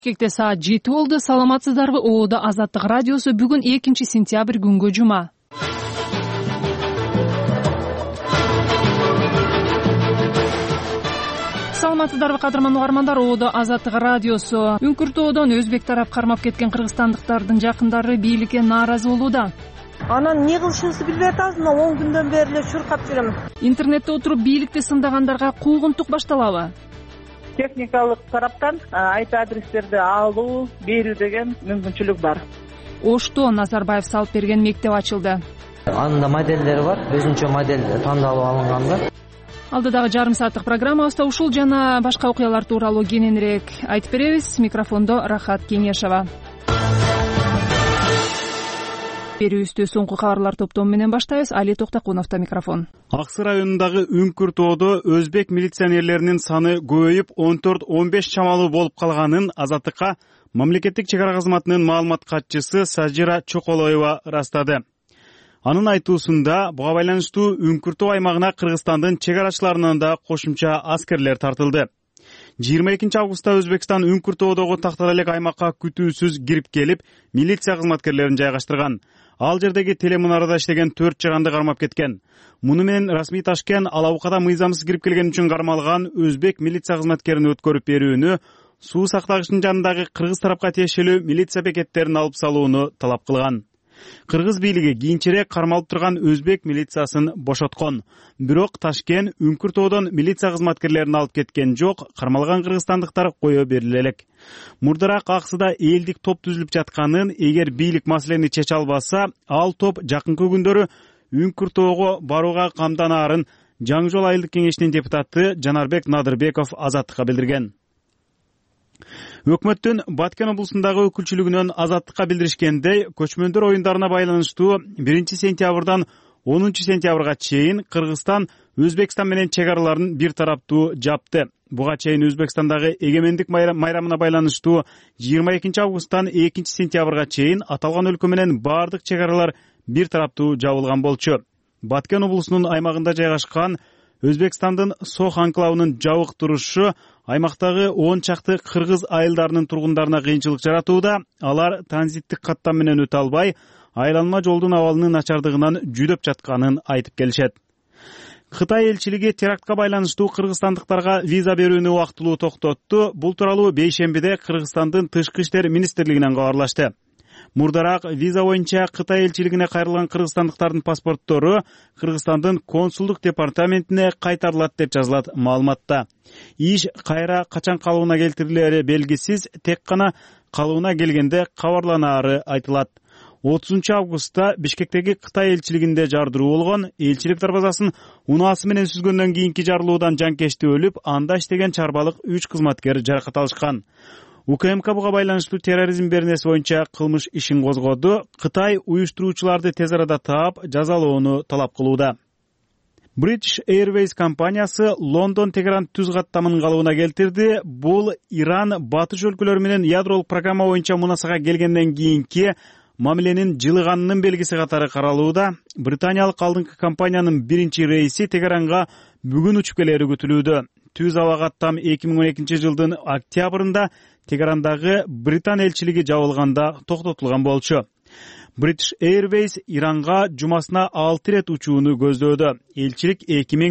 Бишкекте саат 7 болду. Саламатсыздарбы? ООД Азаттык радиосу бүгүн 2 сентябрь күнгө жума. Саламатсыздарбы кадырман угармандар? ООД Азаттык радиосу. Үңкүртөөдөн өзбек тарап кармап кеткен кыргызстандыктардын жакындары бийликке нааразы болууда. Анан эмне кылышыбызды билбей атабыз. Мына 10 күндөн бери эле чуркап жүрөм. Интернетте отуруп бийликти сындагандарга куугунтук башталабы? Техникалык тараптан IP адрестерди алуу, берүү деген мүмкүнчүлүк бар. Ошто Назарбаев салып берген мектеп ачылды. Анын да моделдери бар, өзүнчө модель тандалып алынган да. Алдыдагы жарым сааттык программабызда ушул жана башка окуялар тууралуу кененирээк айтып беребиз. Микрофондо Рахат Кеңешова. Берүүбүздү соңку кабарлар топтому менен баштайбыз. Али Токтокуновдо микрофон. Аксы районундагы Үңкүртөөдө өзбек милиционерлеринин саны көбөйүп 14-15 чамалуу болуп калганын Азаттыкка мамлекеттик чек ара кызматынын маалымат катчысы Сажира Чоколоева ырастады. Анын айтуусунда буга байланыштуу Үңкүртөө аймагына Кыргызстандын чек арачыларынан да кошумча аскерлер тартылды. 22 августта Өзбекстан Үңкүртөөдөгү тактала элек аймакка күтүүсүз кирип келип, милиция кызматкерлерин жайгаштырган. Ал жердеги телемунарада иштеген 4 жаганды кармап кеткен. Муну менен расмий Ташкент Алабукада мыйзамсыз кирип келген үчүн кармалган өзбек милиция кызматкерин өткөрүп берүүнү, суу сактагычтын жанындагы кыргыз тарапка тиешелүү милиция бекеттерин алып салууну талап кылган. Кыргыз бийлиги кийинчерээк кармалып турган өзбек милициясын бошоткон. Бирок Ташкент Үңкүртөөдөн милиция кызматкерлерин алып кеткен жок, кармалган кыргызстандыктар кое бериле элек. Мурдараак Аксыда элдик топ түзүлүп жатканын, эгер бийлик маселени чече албаса, ал топ жакынкы күндөрү Үңкүртөөгө барууга камданаарын Жаңы жол айылдык кеңешинин депутаты Жанарбек Надырбеков Азаттыкка билдирген. Өкмөттүн Баткен облусундагы өкүлчүлүгүнөн Азаттыкка билдиришкендей, көчмөндөр оюндарына байланыштуу 1 сентябрдан 10 сентябрга чейин Кыргызстан Өзбекстан менен чек араларын бир тараптуу жапты. Буга чейин Өзбекстандагы эгемендик майрамына байланыштуу 22 августтан 2 сентябрга чейин аталган өлкө менен бардык чек аралар бир тараптуу жабылган болчу. Баткен облусунун аймагында жайгашкан Өзбекстандын Сох анклавынын жабык турушу аймактагы 10 чакты кыргыз айылдарынын тургундарына кыйынчылык жаратууда. Алар транзиттик каттам менен өтө албай, айланма жолдун абалынын начардыгынан жүдөп жатканын айтып келишет. Кытай элчилиги терактка байланыштуу кыргызстандыктарга виза берүүнү убактылуу токтотту. Бул тууралуу бейшембиде Кыргызстандын Тышкы иштер министрлигинен кабарлашты. Мурдараак виза боюнча Кытай элчилигине кайрылган кыргызстандыктардын паспорттору Кыргызстандын консулдук департаментине кайтарылат деп жазылат маалыматта. Иш кайра качан калыбына келтирилери белгисиз, тек гана калыбына келгенде кабарланаары айтылат. 30 августта Бишкектеги Кытай элчилигинде жардыруу болгон. Элчилик дарбазасын унаасы менен сүзгөндөн кийинки жарылуудан жанкечти өлүп, анда иштеген чарбалык 3 кызматкер жаракат алышкан. УКМК буга байланыштуу терроризм беренеси боюнча кылмыш ишин козгоду. Кытай уюштуруучуларды тез арада таап, жазалоону талап кылууда. British Airways компаниясы Лондон-Тегеран түз каттамынын калыбына келтирди. Бул Иран батыш өлкөлөрү менен ядролук программа боюнча мунасага келгенден кийинки мамиленин жылыганынын белгиси катары каралууда. Британиялык алдыңкы компаниянын биринчи рейси Тегеранга бүгүн учуп келери күтүлүүдө. Түз аба каттам 2012 жылдын октябрында Тегерандагы Британ элчилиги жабылганда токтотулган болчу. British Airways Иранга жумасына 6 рет учууну көздөөдө. Элчилик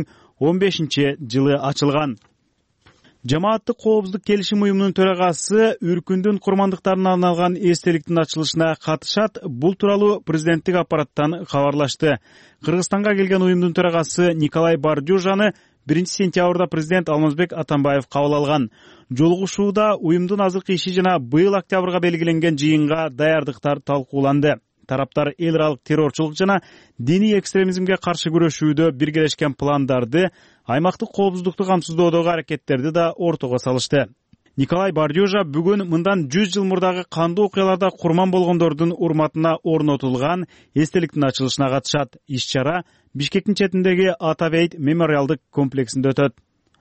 2015 жылы ачылган. Жамааттык коопсуздук келишим уюмунун төрагасы Үркүндүн курмандыктарына арналган эстеликтин ачылышына катышат. Бул тууралуу президенттик аппараттан кабарлашты. Кыргызстанга келген уюмдун төрагасы Николай Бардюжаны 1 сентябрда президент Алмазбек Атамбаев кабыл алган. Жолугушууда уюмдун азыркы иши жана быйыл октябрга белгиленген жыйынга даярдыктар талкууланды. Тараптар эл аралык террорчулук жана диний экстремизмге каршы күрөшүүдө биргелешкен пландарды, аймактык коопсуздукту камсыздоодогу аракеттерди да ортого салышты. Николай Бардюжа бүгүн мындан 100 жыл мурдагы кандуу окуяларда курман болгондордун урматына орнотулган эстеликтин ачылышына катышат. Иш-чара Бишкектин четиндеги Атабейт мемориалдык комплексинде өтөт.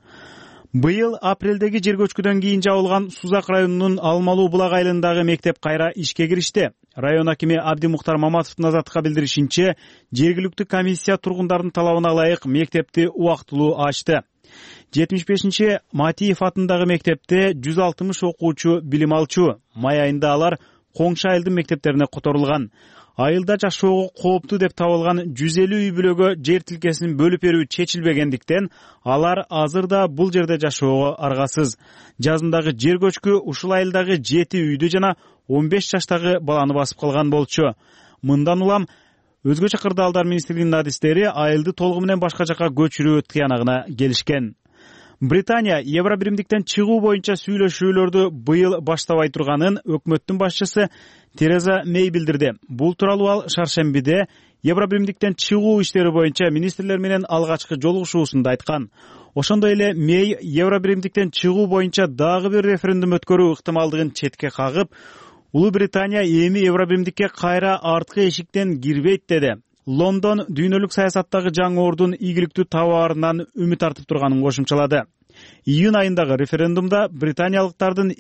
Быйыл апрелдеги жер көчкүдөн кийин жабылган Сузак районунун Алмалуу булак айылындагы мектеп кайра ишке киришти. Район акими Абдимухтар Маматовдун Азаттыкка билдиришинче, жергиликтүү комиссия тургундардын талабына ылайык мектепти убактылуу ачты. 75 Матиев атындагы мектепте 160 окуучу билим алчу. Май айында алар коңшу айылдын мектептерине которулган. Айылда жашоого кооптуу деп табылган 150 үй бүлөгө жер тилкесин бөлүп берүү чечилбегендиктен алар азыр да бул жерде жашоого аргасыз. Жазындагы жер көчкү ушул айылдагы 7 үйдү жана 15 жаштагы баланы басып калган болчу. Мындан улам Өзгөчө кырдаалдар министрлигинин адистери айылды толугу менен башка жака көчүрүү тыянагына келишкен. Британия Евробиримдиктен чыгуу боюнча сүйлөшүүлөрдү быйыл баштабай турганын өкмөттүн башчысы Тереза Мэй билдирди. Бул тууралуу ал шаршембиде Евробиримдиктен чыгуу иштери боюнча министрлер менен алгачкы жолугушуусунда айткан. Ошондой эле Мэй Евробиримдиктен чыгуу боюнча дагы бир референдум өткөрүү ыктымалдыгын четке кагып, Улуу Британия эми Евробиримдикке кайра арткы эшиктен кирбейт деди. Лондон дүйнөлүк саясаттагы жаңы ордун ийгиликтүү табаарынан үмүт артып турганын кошумчалады. Июнь айындагы референдумда британиялыктардын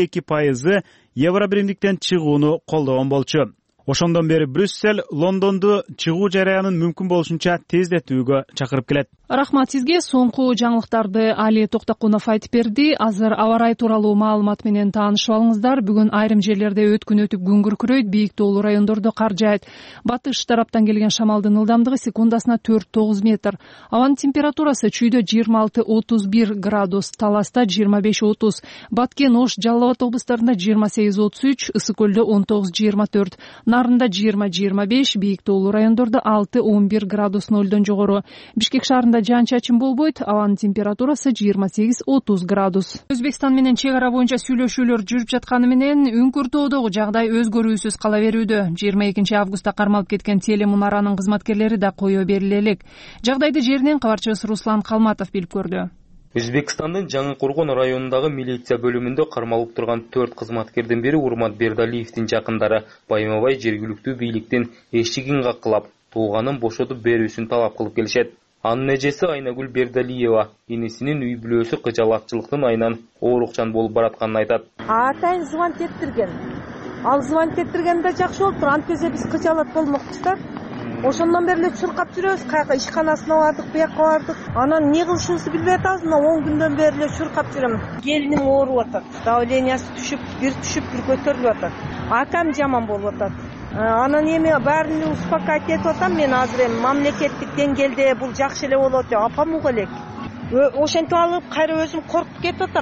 52% Евробиримдиктен чыгууну колдогон болчу. Ошондон бери Брюссель Лондонду чыгуу жарыянын мүмкүн болушунча тездетүүгө чакырып келет. Рахмат сизге. Соңку жаңылыктарды Али Токтокунов айтып берди. Азыр аба ырайы тууралуу маалымат менен таанышып алыңыздар. Бүгүн айрым жерлерде өткүн өтүп күн күркүрөйт, бийик тоолуу райондордо кар жаайт. Батыш тараптан келген шамалдын ылдамдыгы секундасына 4-9 метр. Абанын температурасы чүйдө 26-31 градус, Таласта 25-30, Баткен, Ош, Жалал Абад облустарында 28-33, Ысык көлдө 19-24, Нарында 20-25, бийик тоолуу райондордо 6-11 градус нөлдөн жогору. Бишкек шаарында жаан-чачын болбойт, абанын температурасы 28-30 градус. Өзбекстан менен чек ара боюнча сүйлөшүүлөр жүрүп жатканы менен Үңкүр тоодогу жагдай өзгөрүүсүз кала берүүдө. 22 августта кармалып кеткен телемунаранын кызматкерлери да кое бериле элек. Жагдайды жеринен кабарчыбыз Руслан Калматов билип көрдү. Өзбекстандын Жаңы Кургон районундагы милиция бөлүмүндө кармалып турган 4 кызматкердин бири Урмат Бердалиевдин жакындары байма-бай жергиликтүү бийликтин эшигин каккылап, тууганын бошотуп берүүсүн талап кылып келишет. Анын эжеси Айнагүл Бердалиева инисинин үй бүлөсү кыжалатчылыктын айынан оорукчан болуп баратканын айтат. Атайын звонок эттирген. Ал звонок эттиргенде жакшы болуптур. Антпесе биз кыжалат болмокпуз да. Ошондон бери эле чуркап жүрөбүз. Кайка ишканасына бардык, бияка бардык. Анан эмне кылышыбызды билбей атабыз. Мына 10 күндөн бери эле чуркап жүрөм. Келиним ооруп атат. Давлениясы түшүп, бир көтөрүлүп атат. Акам жаман болуп атат. Анан эми баарын успокаивать этип атам. Мен азыр эми мамлекеттик деңгээлде бул жакшы эле болот деп апам уга элек. Ошентип алып кайра өзүм коркуп кетип атам.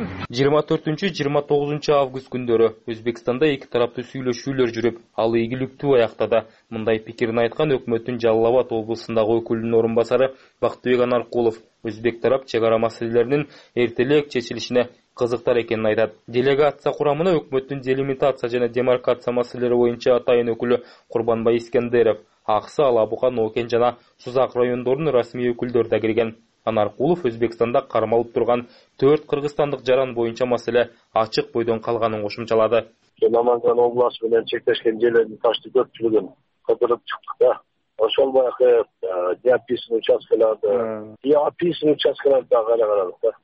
24-29 август күндөрү Өзбекстанда эки тараптуу сүйлөшүүлөр жүрүп, ал ийгиликтүү аяктады. Мындай пикирин айткан өкмөттүн Жалал Абад облусундагы өкүлүнүн орун басары Бактыбек Анаркулов өзбек тарап чек ара маселелеринин эртелээк чечилишине кызыктар экенин айтат. Делегация курамына өкмөттүн делимитация жана демаркация маселелери боюнча атайын өкүлү Курбанбай Искендеров, Аксы, Алабука, Нокен жана Сузак райондорунун расмий өкүлдөрү да кирген. Анаркулов Өзбекстанда кармалып турган 4 кыргызстандык жаран боюнча маселе ачык бойдон калганын кошумчалады. Наманган областы менен чектешкен жерлердин ташты көпчүлүгүн кыдырып чыктык да. Ошол баягы описан участкаларды карадык да.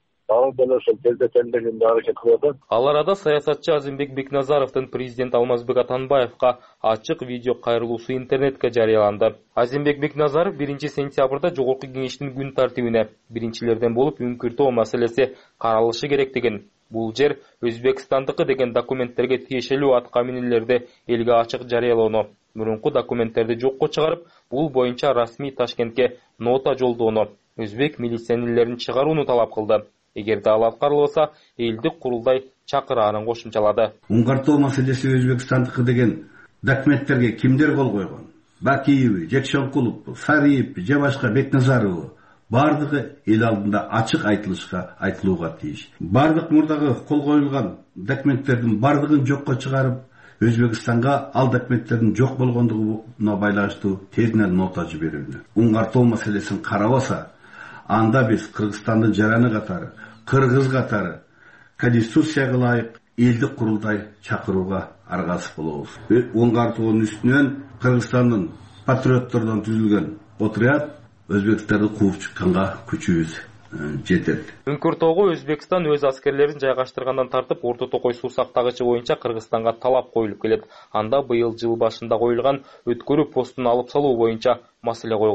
Ал арада саясатчы Азимбек Бекназаровдун президент Алмазбек Атамбаевга ачык видео кайрылуусу интернетке жарыяланды. Азимбек Бекназаров 1 сентябрда жогорку кеңештин күн тартибине биринчилерден болуп Үңкүр тоо маселеси каралышы керектигин, бул жер Өзбекстандыкы деген документтерге тиешелүү аткаминелерди элге ачык жарыялоону, мурунку документтерди жокко чыгарып, бул боюнча расмий Ташкентке нота жолдоону, өзбек милиционерлерин чыгарууну талап кылды. Эгерде ал аткарылбаса, элдик курултай чакыраанын кошумчалады. Уңгартоо маселеси Өзбекстандыкы деген документтерге кимдер кол койгон? Бакиев, Жекшонкулов, Сариев же башка Бекназаров бардыгы эл алдында ачык айтылууга тийиш. Бардык мурдагы кол коюлган документтердин бардыгын жокко чыгарып, Өзбекстанга ал документтердин жок болгондугуна байланыштуу тезинен нота жиберилди. Уңгартоо маселесин карабаса, анда биз Кыргызстандын жараны катары, кыргыз катары конституцияга ылайык элдик курултай чакырууга аргасыз болобуз. Уңгартоонун үстүнөн Кыргызстандын патриоттордон түзүлгөн отряд Өзбекстарды кууп чыкканга күчүбүз жетет. Үңкүр тоого Өзбекстан өз аскерлерин жайгаштыргандан тартып Орто Токой суу сактагычы боюнча Кыргызстанга талап коюлуп келет. Анда быйыл жыл башында коюлган өткөрүү постун алып салуу боюнча маселе койгон.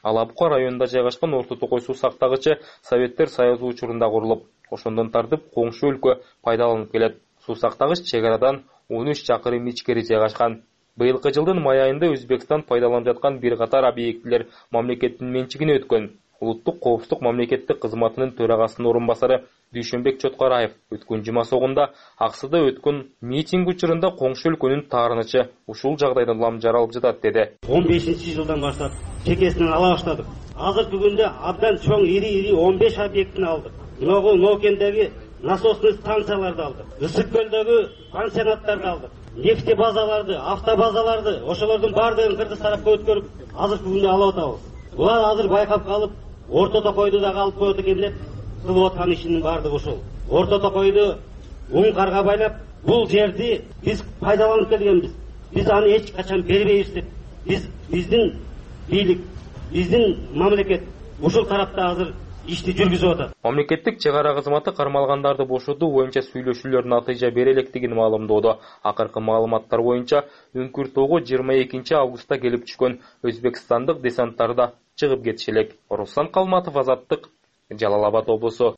Алабука районунда жайгашкан Орто Токой суу сактагычы Советтер Союзу учурунда курулуп, ошондон тартып коңшу өлкө пайдаланып келет. Суу сактагыч чек арадан 13 чакырым ичкери жайгашкан. Быйылкы жылдын май айында Өзбекстан пайдаланып жаткан бир катар объектилер мамлекеттин менчигине өткөн. Улуттук коопсуздук мамлекеттик кызматынын төрагасынын орун басары Дүйшөнбек Чоткараев өткөн жума согунда Аксыда өткөн митинг учурунда коңшу өлкөнүн таарынычы ушул жагдайдан улам жаралып жатат деди. 15-жылдан баштап чекесинен ала баштадык. Азыркы күндө абдан чоң ири 15 объектини алдык. Ноокендеги насосный станцияларды алдык. Ысык көлдөгү пансионаттарды алдык. Нефти базаларды, автобазаларды, ошолордун бардыгын Кыргыз тарапка өткөрүп, азыркы күндө алып атабыз. Булар азыр байкап калып, Орто Токойду да алып коет экен деп кылып аткан ишинин бардыгы ушул. Орто Токойду уң карга байлап, бул жерди биз пайдаланып келгенбиз. Биз аны эч качан бербейбиз деп, биздин бийлик, биздин мамлекет ушул тарапта азыр ишти жүргүзүп атат. Мамлекеттик чек ара кызматы кармалгандарды бошотуу боюнча сүйлөшүүлөр натыйжа бере электигин маалымдоодо. Акыркы маалыматтар боюнча Үңкүртөөгө 22 августта келип түшкөн өзбекстандык десанттар да чыгып кетиши элек. Руслан Калматов, Азаттык, Жалал Абад облусу.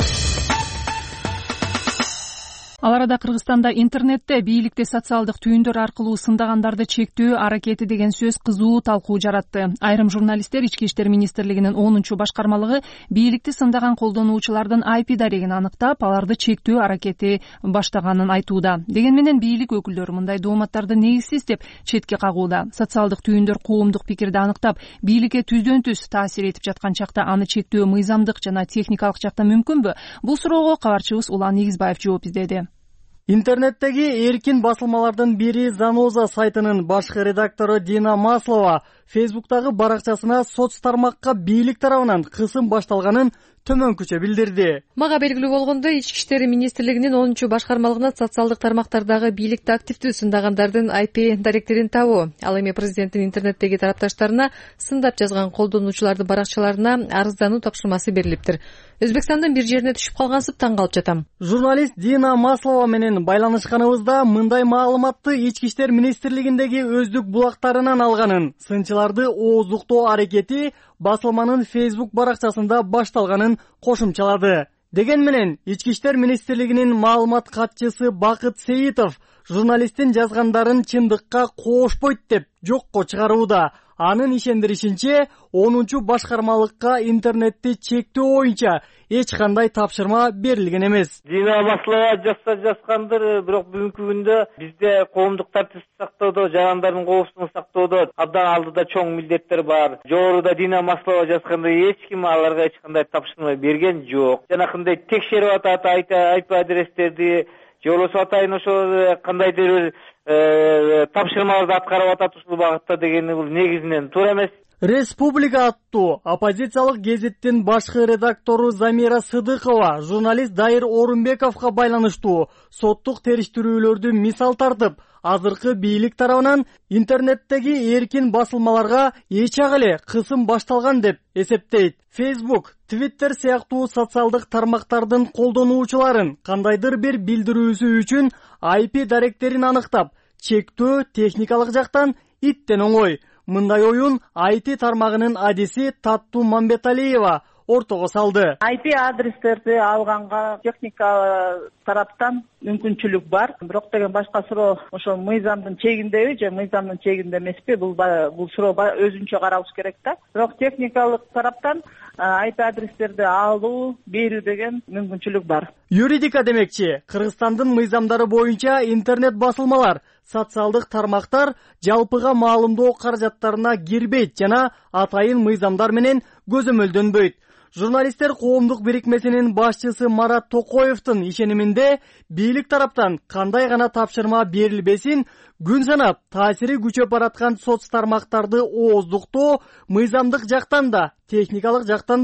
Ал арада Кыргызстанда интернетте бийликте социалдык түйүндөр аркылуу сындагандарды чектөө аракети деген сөз кызуу талкуу жаратты. Айрым журналисттер Ички иштер министрлигинин 10-башкармалыгы бийликти сындаган колдонуучулардын IP дарегин аныктап, аларды чектөө аракети баштаганын айтууда. Деген менен бийлик өкүлдөрү мындай дооматтарды негизсиз деп четке кагууда. Социалдык түйүндөр коомдук пикирди аныктап, бийликке түздөн-түз таасир этип жаткан чакта аны чектөө мыйзамдык жана техникалык жактан мүмкүнбү? Бул суроого кабарчыбыз Улан Негизбаев жооп издеди. Интернеттеги эркин басылмалардын бири Заноза сайтынын башкы редактору Дина Маслова Фейсбуктагы баракчасына соц тармакка бийлик тарабынан кысым башталганын төмөнкүчө билдирди. Мага белгилүү болгондой, Ички иштер министрлигинин 10-башкармалыгына социалдык тармактардагы бийликти активдүү сындагандардын IP даректерин табуу, ал эми президенттин интернеттеги тарапташтарына сындап жазган колдонуучулардын баракчаларына арыздануу тапшырмасы берилиптир. Өзбекстандын бир жерине түшүп калгансып таң калып жатам. Журналист Дина Маслова менен байланышканыбызда мындай маалыматты Ички иштер министрлигиндеги өздүк булактарынан алганын, сынчыларды ооздуктоо аракети басылманын Facebook баракчасында башталганын кошумчалады. Деген менен Ички иштер министрлигинин маалымат катчысы Бакыт Сейитов журналисттин жазгандарын чындыкка коошпойт деп жокко чыгарууда. Анын ишендиришинче 10-башкармалыкка интернетти чектөө боюнча эч кандай тапшырма берилген эмес. Дина Маслова жазгандыр, бирок бүгүнкү күндө бизде коомдук тартипти сактоодо, жарандардын коопсуздугун сактоодо абдан алдыда чоң милдеттер бар. Жогоруда Дина Маслова жазгандай эч ким аларга эч кандай тапшырма берген жок. Жанакындай текшерип атат IP адрестерди, же болбосо атайын ошо кандайдыр тапшырмаларды аткарып атат ушул багытта дегени бул негизинен туура эмес. Республика аттуу оппозициялык гезиттин башкы редактору Замира Сыдыкова журналист Дайыр Орунбековго байланыштуу соттук териштирүүлөрдү мисал тартып, азыркы бийлик тарабынан интернеттеги эркин басылмаларга эчак эле кысым башталган деп эсептейт. Facebook, Twitter сыяктуу социалдык тармактардын колдонуучуларын кандайдыр бир билдирүүсү үчүн IP даректерин аныктап, чектөө техникалык жактан иттен оңой. Мындай оюн IT тармагынын адиси Таттуу Мамбеталиева ортого салды. IP адрестерди алганга техника тараптан мүмкүнчүлүк бар. Бирок деген башка суроо ошо мыйзамдын чегиндеби же мыйзамдын чегинде эмеспи? Бул суроо өзүнчө каралыш керек да. Бирок техникалык тараптан IP адрестерди алуу, берүү деген мүмкүнчүлүк бар. Юридика демекчи, Кыргызстандын мыйзамдары боюнча интернет басылмалар, социалдык тармактар жалпыга маалымдоо каражаттарына кирбейт жана атайын мыйзамдар менен көзөмөлдөнбөйт. Журналисттер коомдук бирикмесинин башчысы Марат Токоевдун ишениминде бийлик тараптан кандай гана тапшырма берилбесин, күн санап таасири күчөп бараткан соц тармактарды ооздуктоо мыйзамдык жактан да, техникалык жактан да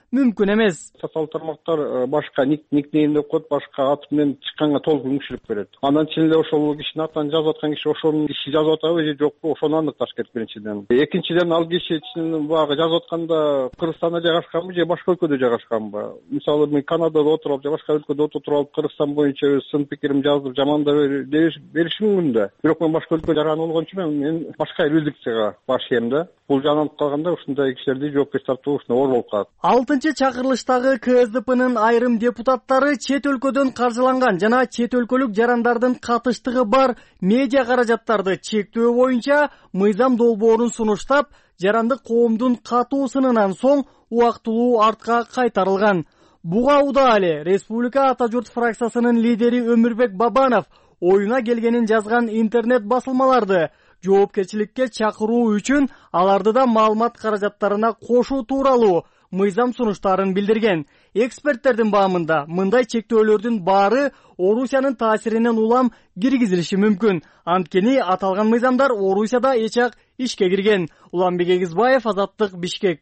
мүмкүн эмес. Социалдык тармактар башка никнейм деп коет, башка ат менен чыкканга толук мүмкүнчүлүк берет. Андан чын эле ошол кишинин атын жазып аткан киши ошонун иши жазып атабы же жокпу, ошону аныкташ керек биринчиден. Экинчиден, ал киши чын баягы жазып атканда Кыргызстанда жайгашканбы же башка өлкөдө жайгашканбы? Мисалы мен Канадада отуруп же башка өлкөдө отуруп Кыргызстан боюнча өз сын пикирим жазып жамандап беришим мүмкүн да. Бирок мен башка өлкө жараны болгон үчүн мен башка юрисдикцияга башыйм да. Бул жанан калганда ушундай кишилерди жоопкерчиликке тартуу ушундай оор болуп калат. 6-чакырылыштагы КСДПнын айрым депутаттары чет өлкөдөн каржыланган жана чет өлкөлүк жарандардын катыштыгы бар медиа каражаттарды чектөө боюнча мыйзам долбоорун сунуштап, жарандык коомдун катуу сынынан соң убактылуу артка кайтарылган. Буга удаа эле Республика Ата журт фракциясынын лидери Өмүрбек Бабанов оюна келгенин жазган интернет басылмаларды жоопкерчиликке чакыруу үчүн аларды да маалымат каражаттарына кошуу тууралуу мыйзам сунуштарын билдирген. Эксперттердин баамында мындай чектөөлөрдүн баары Орусиянын таасиринен улам киргизилиши мүмкүн. Анткени аталган мыйзамдар Орусияда эчак ишке кирген. Уланбек Эгизбаев, Азаттык, Бишкек.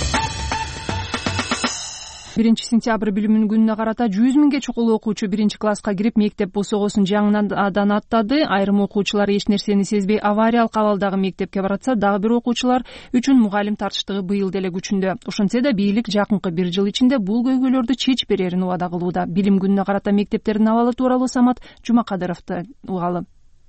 1 сентябрь билим күнүнө карата 100 миңге чукул окуучу 1-класска кирип мектеп босогосун жаңыдан аттады. Айрым окуучулар эч нерсени сезбей авариялык абалдагы мектепке баратса, дагы бир окуучулар үчүн мугалим тартыштыгы быйыл деле күчүндө. Ошентсе да бийлик жакынкы 1 жыл ичинде бул көйгөйлөрдү чечип берерин убада кылууда. Билим күнүнө карата мектептердин абалы тууралуу Самат Жумакадыровду угалы.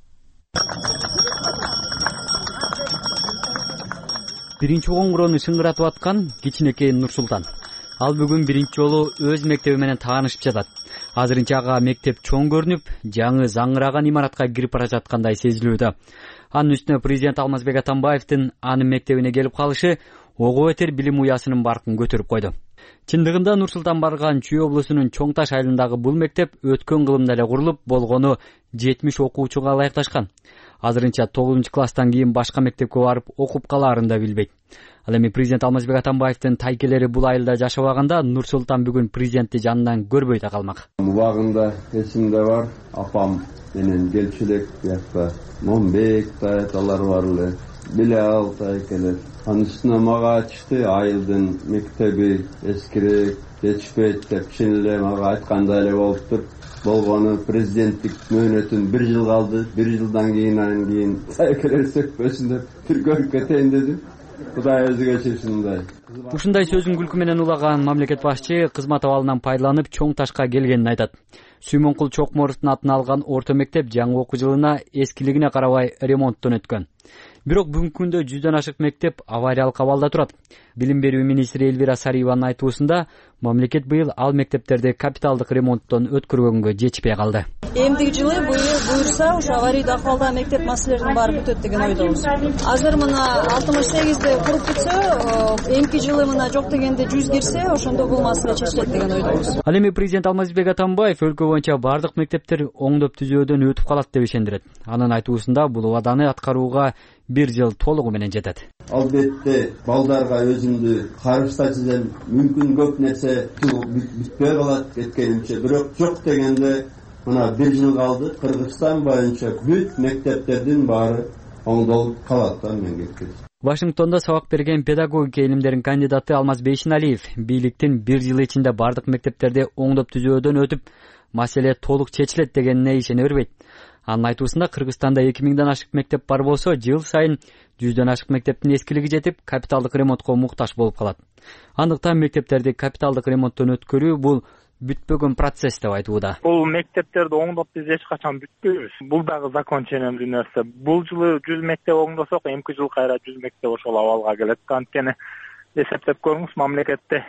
Биринчи коңгуроону шыңгыратып аткан кичинекей Нурсултан. Ал бүгүн биринчи жолу өз мектеби менен таанышып жатат. Азырынча ага мектеп чоң көрүнүп, жаңы заңыраган имаратка кирип бара жаткандай сезилүүдө. Анын үстүнө президент Алмазбек Атамбаевдин анын мектебине келип калышы ого бетер билим уясынын баркын көтөрүп койду. Чындыгында Нурсултан барган Чүй облусунун Чоң Таш айылындагы бул мектеп өткөн кылымда эле курулуп, болгону 70 окуучуга ылайыкташкан. Азырынча 9-класстан кийин башка мектепке барып окуп калаарын да билбейт. Ал эми президент Алмазбек Атамбаевдин тайкелери бул айылда жашабаганда Нурсултан бүгүн президентти жанынан көрбөй да калмак. Убагында эсимде бар, апам менен келчүлек бияқта Момбек таяталар бар эле, Билал тайкелер. Анын үстүнө мага айтышты, айылдын мектеби эскирек, жетишпейт деп чын эле мага айткандай эле болуптур. Болгону президенттик мөөнөтүн 1 жыл калды, 1 жылдан кийин тайкелер сөкпөсүн деп бир көрүп кетейин дедим. Кудай өзү кечирсин мындай. Ушундай сөзүн күлкү менен улаган мамлекет башчы кызмат абалынан пайдаланып Чоң Ташка келгенин айтат. Сүймөнкул Чокморовдун атын алган орто мектеп жаңы окуу жылына эскилигине карабай ремонттон өткөн. Бирок бүгүнкү күндө 100дөн ашык мектеп авариялык абалда турат. Билим берүү министри Элвира Сариеванын айтуусунда, мамлекет быйыл ал мектептерди капиталдык ремонттон өткөргөнгө жетишпей калды. Эмдиги жылы буюрса, ушу аварийдүү акыбалдагы мектеп маселелерин баары бүтөт деген ойдобуз. Азыр мына 68-де куруп бүтсө, эмки жылы мына жок дегенде 100 кирсе, ошондо бул маселе чечилет деген ойдобуз. Ал эми президент Алмазбек Атамбаев өлкө боюнча бардык мектептер оңдоп түзөөдөн өтүп калат деп ишендирет. Анын айтуусунда бул убаданы аткарууга 1 жыл толугу менен жетет. Албетте балдарга өзүмдү карыштатсам мүмкүн көп нерсе бүтпөй калат кеткенимче, бирок жок дегенде мына 1 жыл калды. Кыргызстан боюнча бүт мектептердин баары оңдолуп калат да мектеп. Вашингтонда сабак берген педагогика илимдеринин кандидаты Алмаз Бейшиналиев бийликтин 1 жыл ичинде бардык мектептерди оңдоп түзөөдөн өтүп, маселе толук чечилет дегенине ишене бербейт. Анын айтуусунда Кыргызстанда 2000ден ашык мектеп бар болсо, жыл сайын 100дөн ашык мектептин эскилиги жетип, капиталдык ремонтко муктаж болуп калат. Андыктан мектептерди капиталдык ремонттон өткөрүү бул бүтпөгөн процесс деп айтууда. Бул мектептерди оңдоп биз эч качан бүтпөйбүз. Бул дагы закон ченемдүү нерсе. Бул жылы 100 мектеп оңдосок, эмки жыл кайра 100 мектеп ошол абалга келет. Анткени эсептеп көрүңүз, мамлекетте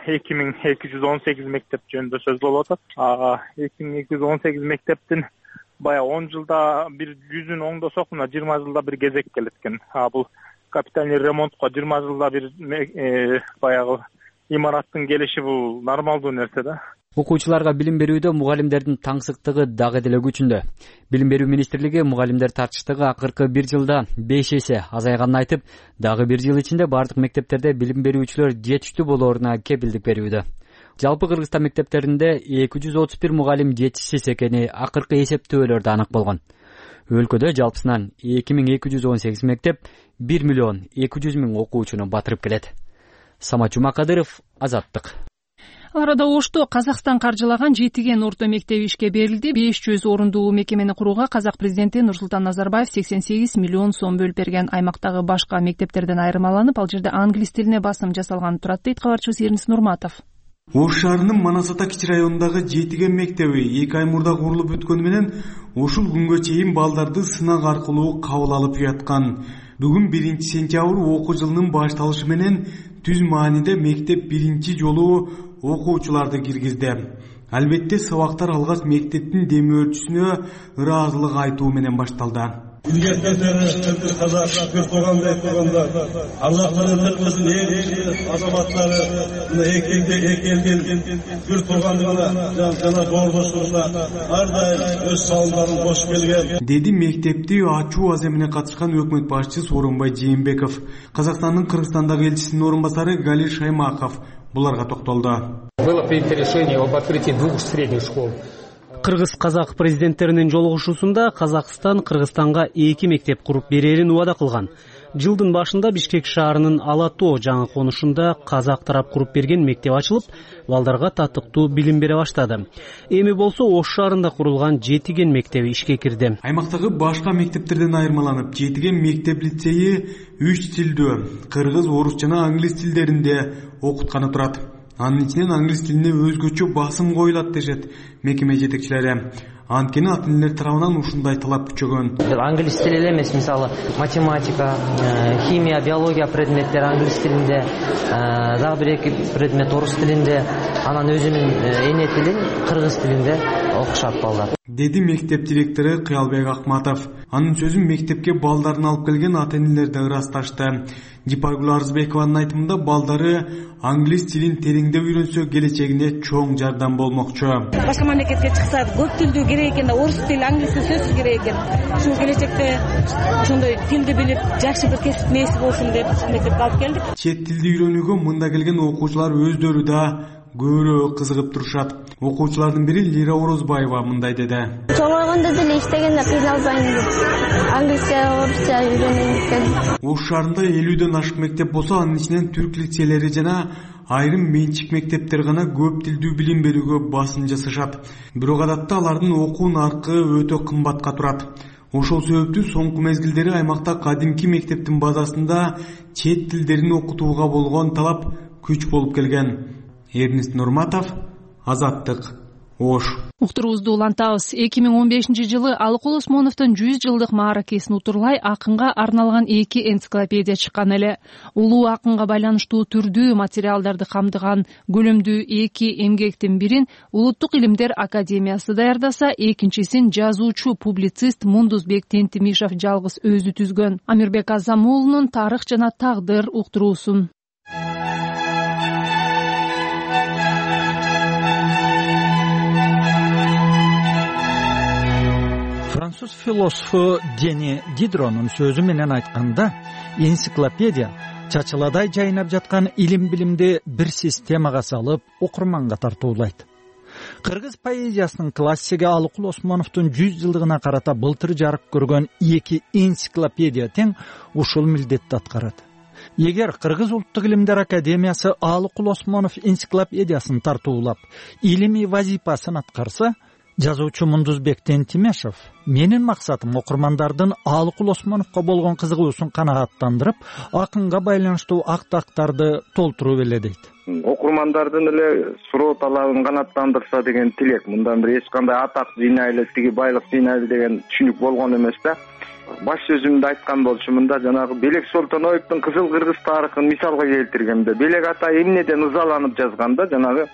2218 мектеп жөнүндө сөз болуп атат. 2218 мектептин бая 10 жылда бир 100үн оңдосок, мына 20 жылда бир кезек келет экен. Бул капитальный ремонтко 20 жылда бир баягы имараттын келиши бул нормалдуу нерсе да. Окуучуларга билим берүүдө мугалимдердин таңсыктыгы дагы деле күчүндө. Билим берүү министрлиги мугалимдер тартыштыгы акыркы 1 жылда 5 эсе азайганын айтып, дагы 1 жыл ичинде бардык мектептерде билим берүүчүлөр жетиштүү болооруна кепилдик берүүдө. Жалпы Кыргызстан мектептеринде 231 мугалим жетишсиз экени акыркы эсептөөлөрдө анык болгон. Өлкөдө жалпысынан 2218 мектеп 1 миллион 200 миң окуучуну батырып келет. Самат Жумакадыров, Азаттык. Ал арада Ошто Казакстан каржылаган Жетиген орто мектеби ишке берилди. 500 орундуу мекемени курууга казак президенти Нурсултан Назарбаев 88 миллион сом бөлүп берген. Аймактагы башка мектептерден айырмаланып, ал жерде англис тилине басым жасалган турат, дейт кабарчыбыз Эрнис Нурматов. Ош шаарынын Манас-Ата кичи районундагы Жетиген мектеби 2 ай мурда курулуп өткөнү менен ушул күнгө чейин балдарды сынак аркылуу кабыл алып уяткан. Бүгүн 1 сентябрь окуу жылынын башталышы менен түз мааниде мектеп биринчи жолу окуучуларды киргизди. Албетте сабактар алгач мектептин дем өрчүсүнө ыраазылык айтуу менен башталды. Казак туугандай турганда Аллахтын кызын азаматтары экелден бир тургандыгына жана боордоштугуна ар дайым өз салымдарын кошуп келген, деди мектепти ачуу аземине катышкан өкмөт башчысы Сооронбай Жээнбеков. Казакстандын Кыргызстандагы элчисинин орун басары Галир Шаймаков буларга токтолду. Было принято решение об открытии 2 средних школ. Кыргыз-казак президенттеринин жолугушуусунда Казакстан Кыргызстанга 2 мектеп куруп берерин убада кылган. Жылдын башында Бишкек шаарынын Ала Тоо жаңы конушунда казак тарап куруп берген мектеп ачылып, балдарга татыктуу билим бере баштады. Эми болсо Ош шаарында курулган Жетиген мектеби ишке кирди. Аймактагы башка мектептерден айырмаланып, Жетиген мектеп лицейи 3 тилдүү, кыргыз, орус жана англис тилдеринде окутканы турат. Анын ичинен англис тилине өзгөчө басым коюлат дешет мекеме жетекчилери. Анткени ата энелер тарабынан ушундай талап күчөгөн. Англис тили эле эмес, мисалы математика, химия, биология предметтери англис тилинде, дагы бир 2 предмет орус тилинде, анан өзүнүн эне тилин кыргыз тилинде окушат балдар, деди мектеп директору Кыялбек Акматов. Анын сөзүн мектепке балдарын алып келген ата энелер да ырасташты. Жипаргүл Арзбекованын айтымында балдары англис тилин тереңдеп үйрөнсө келечегине чоң жардам болмокчу. Башка мамлекетке чыкса көп тилдүү керек экен, орус тили, англис тили сөзсүз керек экен. Ушул келечекте ошондой тилди билип, жакшы бир кесип нээси болсун деп мектепке алып келдик. Чет тилди үйрөнүүгө мында келген окуучулар өздөрү да көбүрөөк кызыгып турушат. Окуучулардын бири Лира Орозбаева мындай деди. Чоңойгондо деле иштегенде кыйналбайм деп англисче, орусча үйрөнөйм деп. Ош шаарында 50ден ашык мектеп болсо, анын ичинен түрк лицейлери жана айрым менчик мектептер гана көп тилдүү билим берүүгө басым жасашат. Бирок адатта алардын окуу наркы өтө кымбатка турат. Ошол себептүү соңку мезгилдери аймакта кадимки мектептин базасында чет тилдерин окутууга болгон талап күч болуп келген. Эрнис Нурматов, Азаттык, Ош. Уктуруубузду улантабыз. 2015-жылы Алыкул Осмоновдун 100 жылдык мааракесин утурлай акынга арналган 2 энциклопедия чыккан эле. Улуу акынга байланыштуу түрдүү материалдарды камтыган көлөмдүү 2 эмгектин бирин Улуттук илимдер академиясы даярдаса, экинчисин жазуучу публицист Мундузбек Тентимишев жалгыз өзү түзгөн. Амирбек Азам уулунун Тарых жана тагдыр уктуруусун. Француз философу Дени Дидронун сөзү менен айтканда, энциклопедия чачыладай жайнап жаткан илим-билимди бир системага салып, окурманга тартуулайт. Кыргыз поэзиясынын классиги Алыкул Осмоновдун 100 жылдыгына карата былтыр жарык көргөн 2 энциклопедия тең ушул милдетти аткарат. Эгер Кыргыз улуттук илимдер академиясы Алыкул Осмонов энциклопедиясын тартуулап, илимий вазипасын аткарса, жазуучу Мундузбек Тентимишев менин максатым окурмандардын Алыкул Осмоновго болгон кызыгуусун канааттандырып, акынга байланыштуу актактарды толтуруп эле дейт. Окурмандардын эле суроо талабын канааттандырса деген тилек. Мындан бир эч кандай атак жыйнайлы, тиги байлык жыйнайлы деген түшүнүк болгон эмес да. Баш сөзүмдө айткан болчумун,да жанагы Белек Солтоноевдун Кызыл Кыргыз тарыхын мисалга келтиргемде, Белек ата эмнеден ызаланып жазганда, жанагы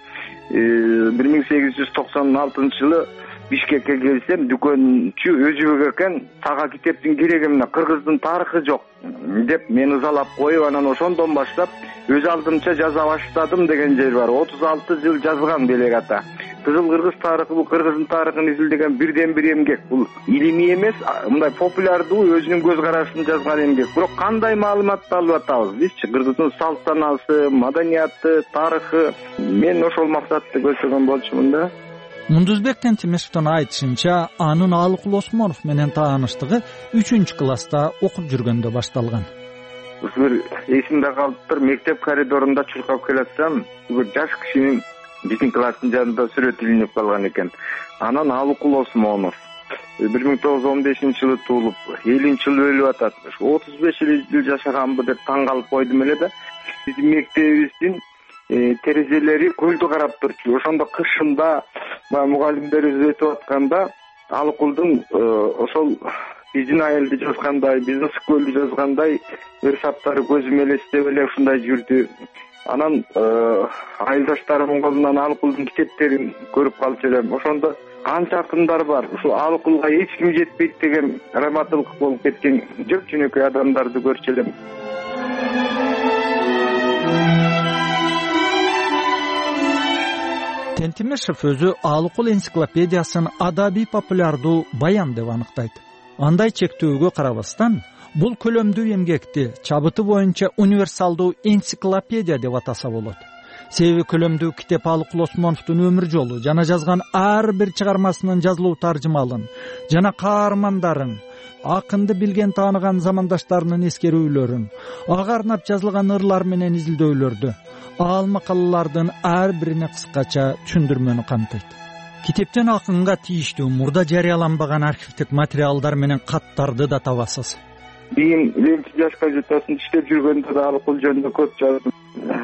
1896-жылы Бишкекке келсем, дүкөнчү өзүбөк экен, сага китептин кереги эмне, кыргыздын тарыхы жок деп мен ызалап коюп, анан ошондон баштап өз алдымча жаза баштадым деген жер бар. 36 жыл жазган Белек ата. Кызыл Кыргыз тарыхы бул кыргыздын тарыхын изилдеген бирден бир эмгек. Бул илимий эмес, мындай популярдуу өзүнүн көз карашын жазган эмгек. Бирок кандай маалыматты алып атабыз бизчи? Кыргыздын салт санасы, маданияты, тарыхы. Мен ошол максатты көздөгөн болчумун да. Мундузбек Тентимишевдин айтышынча, анын Алыкул Осмонов менен тааныштыгы 3-класста окуп жүргөндө башталган. Бир эсимде калыптыр, мектеп коридорунда чуркап келатсам, бир жаш кишинин биздин класстын жанында сүрөт илинип калган экен. Анан Алыкул Осмонов 1915-жылы туулуп, 50-жылы өлүп атат. 35 жыл жашаганбы деп таң калып койдум эле да. Биздин мектебибиздин терезелери көлдү карап турчу. Ошондо кышында мугалимдер өтүп атканда Алыкулдун ошол биздин айылды жазгандай, биздин ысык көлдү жазгандай ыр саптары көзүм элестеп эле ушундай жүрдү. Анан айылдаштарымдын колунан Алыкулдун китептерин көрүп калчу элем. Ошондо канча акындар бар. Ушул Алыкулга эч ким жетпейт деген раматылык болуп кеткен жөп-жөнөкөй адамдарды көрчү элем. Тентимишев өзү Алыкул энциклопедиясын адабий популярдуу баян деп аныктайт. Андай чектөөгө карабастан, бул көлөмдүү эмгекти чабыты боюнча универсалдуу энциклопедия деп атаса болот. Себеби көлөмдүү китеп Алыкул Осмоновдун өмүр жолу жана жазган ар бир чыгармасынын жазылуу таржымалын жана каармандарын, акынды билген тааныган замандаштарынын эскерүүлөрүн, ага арнап жазылган ырлар менен изилдөөлөрдү, ал макалалардын ар бирине кыскача түшүндүрмөнү камтыйт. Китептен акынга тийиштүү мурда жарыяланбаган архивдик материалдар менен каттарды да табасыз. Бийим ленчи жаш газетасын иштеп жүргөндө да Алыкул жөнүндө көп жаздым.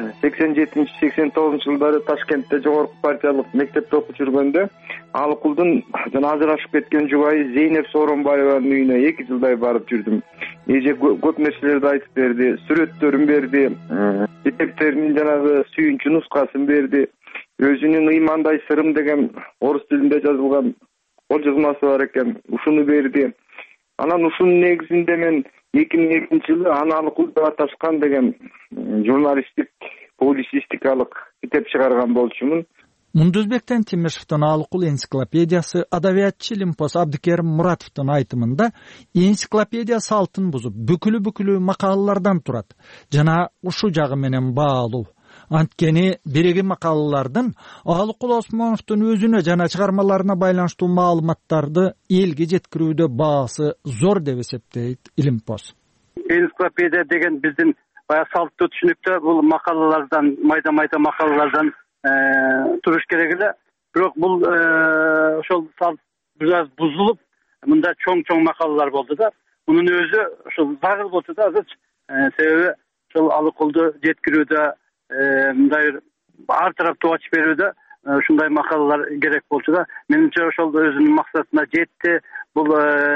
87-89 жылдары Ташкентте жогорку партиялык мектепте окуп жүргөндө Алыкулдун жана ажырашып кеткен жубайы Зейнеп Сооронбаеванын үйүнө 2 жылдай барып жүрдүм. Эже көп нерселерди айтып берди, сүрөттөрүн берди, китептеринин жанагы сүйүнчү нускасын берди. Өзүнүн ыймандай сырым деген орус тилинде жазылган кол жазмасы бар экен, ушуну берди. Анан ушунун негизинде мен 2002-жылы аны Алыкул деп аташкан деген журналисттик, публицистикалык китеп чыгарган болчумун. Мундузбек Тентимишевдин Алыкул энциклопедиясы адабиятчы Илимпоз Абдикерим Муратовдун айтымында энциклопедиясы алтын бузуп, бүкүлү макалалардан турат жана ушу жагы менен баалуу. Анткени биреги макалалардын Алыкул Осмоновдун өзүнө жана чыгармаларына байланыштуу маалыматтарды элге жеткирүүдө баасы зор деп эсептейт Илимпоз. Энциклопедия деген биздин баягы салттуу түшүнүктө бул макалалардан, майда макалалардан туруш керек эле. Бирок бул ошол салт бир аз бузулуп, мында чоң макалалар болду да. Мунун өзү ошол загыр болчу да азырчы. Себеби ошол Алыкулду жеткирүүдө мындай ар тараптуу ачып берүүдө ушундай макалалар керек болчу да. Менимче ошол өзүнүн максатына жетти. Бул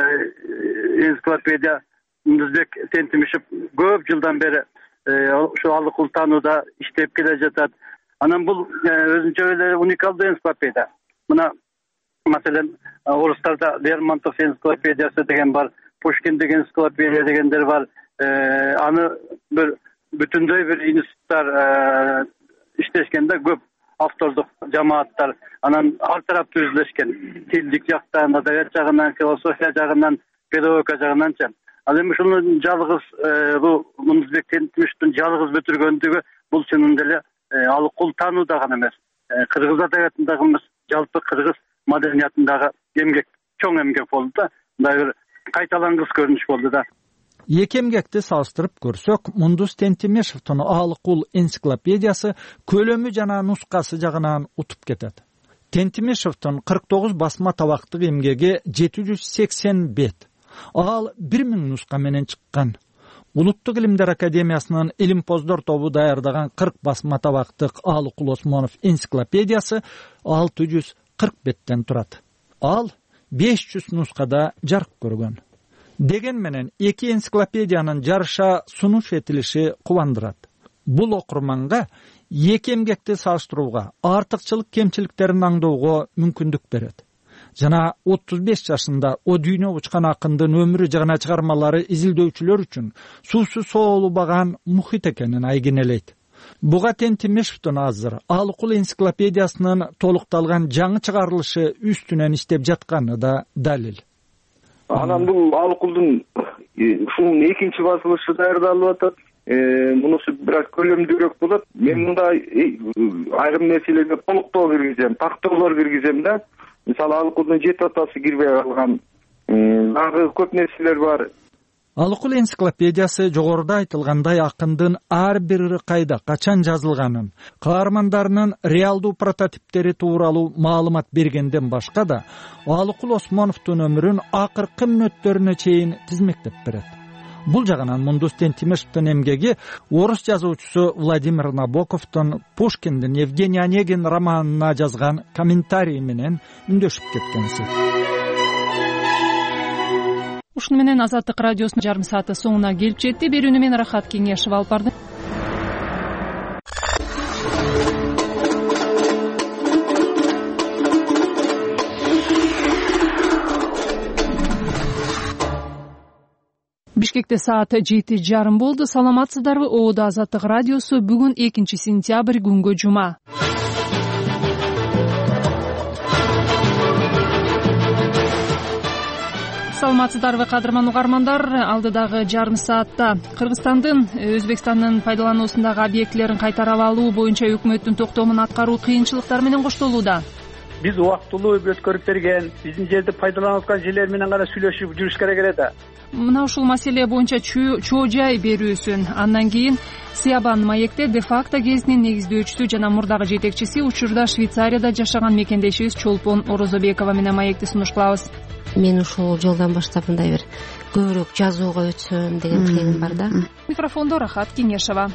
энциклопедия Мундузбек Тентимишев көп жылдан бери ошо Алыкул таанууда иштеп келе жатат. Анан бул өзүнчө эле уникалдуу энциклопедия. Мына маселен орустарда Лермонтов энциклопедиясы деген бар, Пушкиндик энциклопедия дегендер бар. Аны бир бүтүндөй бир институттар иштешкенде көп автордук жамааттар анан ар тараптуу изилешкен. Тилдик жактан, адабият жагынан, философия жагынан, педагогика жагынанчы. Ал эми ушуну жалгыз бул Мундузбек Тентимишевдин жалгыз бүтүргөндүгү бул чынында эле Алыкул таанууда гана эмес, кыргыз адабиятындагы эмес, жалпы кыргыз маданиятындагы эмгек, чоң эмгек болду да. Мындай бир кайталангыс көрүнүш болду да. Эки эмгекти салыштырып көрсөк, Мундуз Тентимишевдин Алыкул энциклопедиясы көлөмү жана нускасы жагынан утуп кетет. Тентимишевдин 49 басма табактык эмгеги 780 бет. Ал 1000 нуска менен чыккан. Улуттук илимдер академиясынын Илимпоздор тобу даярдаган 40 басма табактык Алыкул Осмонов энциклопедиясы 640 беттен турат. Ал 500 нускада жарык көргөн. Деген менен эки энциклопедиянын жарыша сунуш этилиши кубандырат. Бул окурманга эки эмгекти салыштырууга, артыкчылык кемчиликтерин аңдоого мүмкүндүк берет. Жана 35 жашында о дүйнөгө учкан акындын өмүрү жана чыгармалары изилдөөчүлөр үчүн суусу соолубаган мухит экенин айгинелейт. Буга Тентимишевдин азыр Алыкул энциклопедиясынын толукталган жаңы чыгарылышы үстүнөн иштеп жатканы да далил. Анан бул Алыкулдун ушунун экинчи басылышы даярдалып атат. Мунусу бир аз көлөмдүүрөөк болот. Мен мында айрым нерселерге толуктоо киргизем, тактоолор киргизем да. Мисалы Алыкулдун 7 атасы кирбей калган. Дагы көп нерселер бар. Алыкул энциклопедиясы жогоруда айтылгандай акындын ар бир ыркайда качан жазылганын, каармандарынын реалдуу прототиптери тууралуу маалымат бергенден башка да Алыкул Осмоновдун өмүрүн акыркы мүнөттөрүнө чейин тизмектеп берет. Бул жагынан Мундус Тентимишевдин эмгеги орус жазуучусу Владимир Набоковдун Пушкиндин Евгений Онегин романына жазган комментарий менен үндөшүп кеткенси. Ушуну менен Азаттык радиосунун жарым сааты соңуна келип жетти. Берүүнү мен Рахат Кеңешева алып бардым. Бишкекте саат 7:30 болду. Саламатсыздарбы? Оодо Азаттык радиосу. Бүгүн 2 сентябрь күнгө жума. Саламатсыздарбы, кадырман угармандар? Алдыдагы жарым саатта Кыргызстандын Өзбекстандын пайдалануусундагы объектилерин кайтарып алуу боюнча өкмөттүн токтомун аткаруу кыйынчылыктар менен коштолууда. Биз убактылуу өткөрүп берген, биздин жерди пайдаланып аткан жерлер менен гана сүйлөшүп жүрүш керек эле да. Мына ушул маселе боюнча чоо жай берүүсүн, андан кийин Сиябан маекте де-факто кезинин негиздөөчүсү жана мурдагы жетекчиси, учурда Швейцарияда жашаган мекендешибиз Чолпон Орозобекова менен маекти сунуш кылабыз. Мен ушул жолдон баштап мындай бир көбүрөөк жазууга өтсөм деген тилегим бар да. Микрофондо Рахат Кеңешева.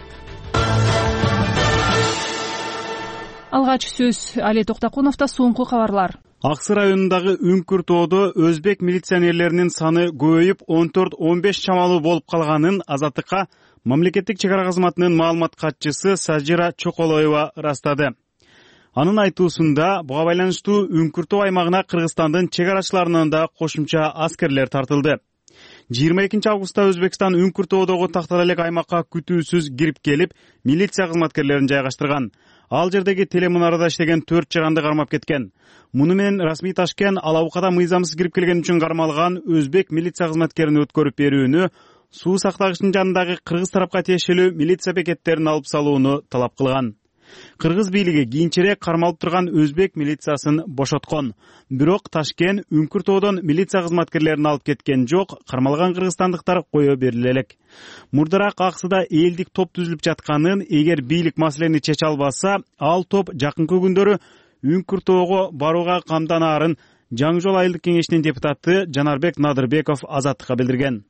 Алгач сөз Али Токтокуновдо. Соңку кабарлар. Аксы районундагы Үңкүр тоодо өзбек милиционерлеринин саны көбөйүп 14-15 чамалуу болуп калганын Азаттыкка мамлекеттик чек ара кызматынын маалымат катчысы Сажира Чоколоева ырастады. Анын айтуусунда буга байланыштуу Үңкүр тоо аймагына Кыргызстандын чек арачыларынан да кошумча аскерлер тартылды. 22 августта Өзбекстан Үңкүр тоодогу тактал элек аймакка күтүүсүз кирип келип, милиция кызматкерлерин жайгаштырган. Ал жердеги телемунарада иштеген 4 чыганды кармап кеткен. Муну менен расмий Ташкент алабукада мыйзамсыз кирип келген үчүн кармалган өзбек милиция кызматкерин өткөрүп берүүнү, суу сактагычтын жанындагы кыргыз тарапка тиешелүү милиция бекеттерин алып салууну талап кылган. Кыргыз бийлиги кийинчерээк кармалып турган өзбек милициясын бошоткон. Бирок Ташкент Үңкүр тоодон милиция кызматкерлерин алып кеткен жок, кармалган кыргызстандыктар кое бериле элек. Мурдараак Аксыда элдик топ түзүлүп жатканын, эгер бийлик маселени чече албаса, ал топ жакынкы күндөрү Үңкүр тоого барууга камданаарын Жаңы жол айылдык кеңешинин депутаты Жанарбек Надырбеков Азаттыкка билдирген.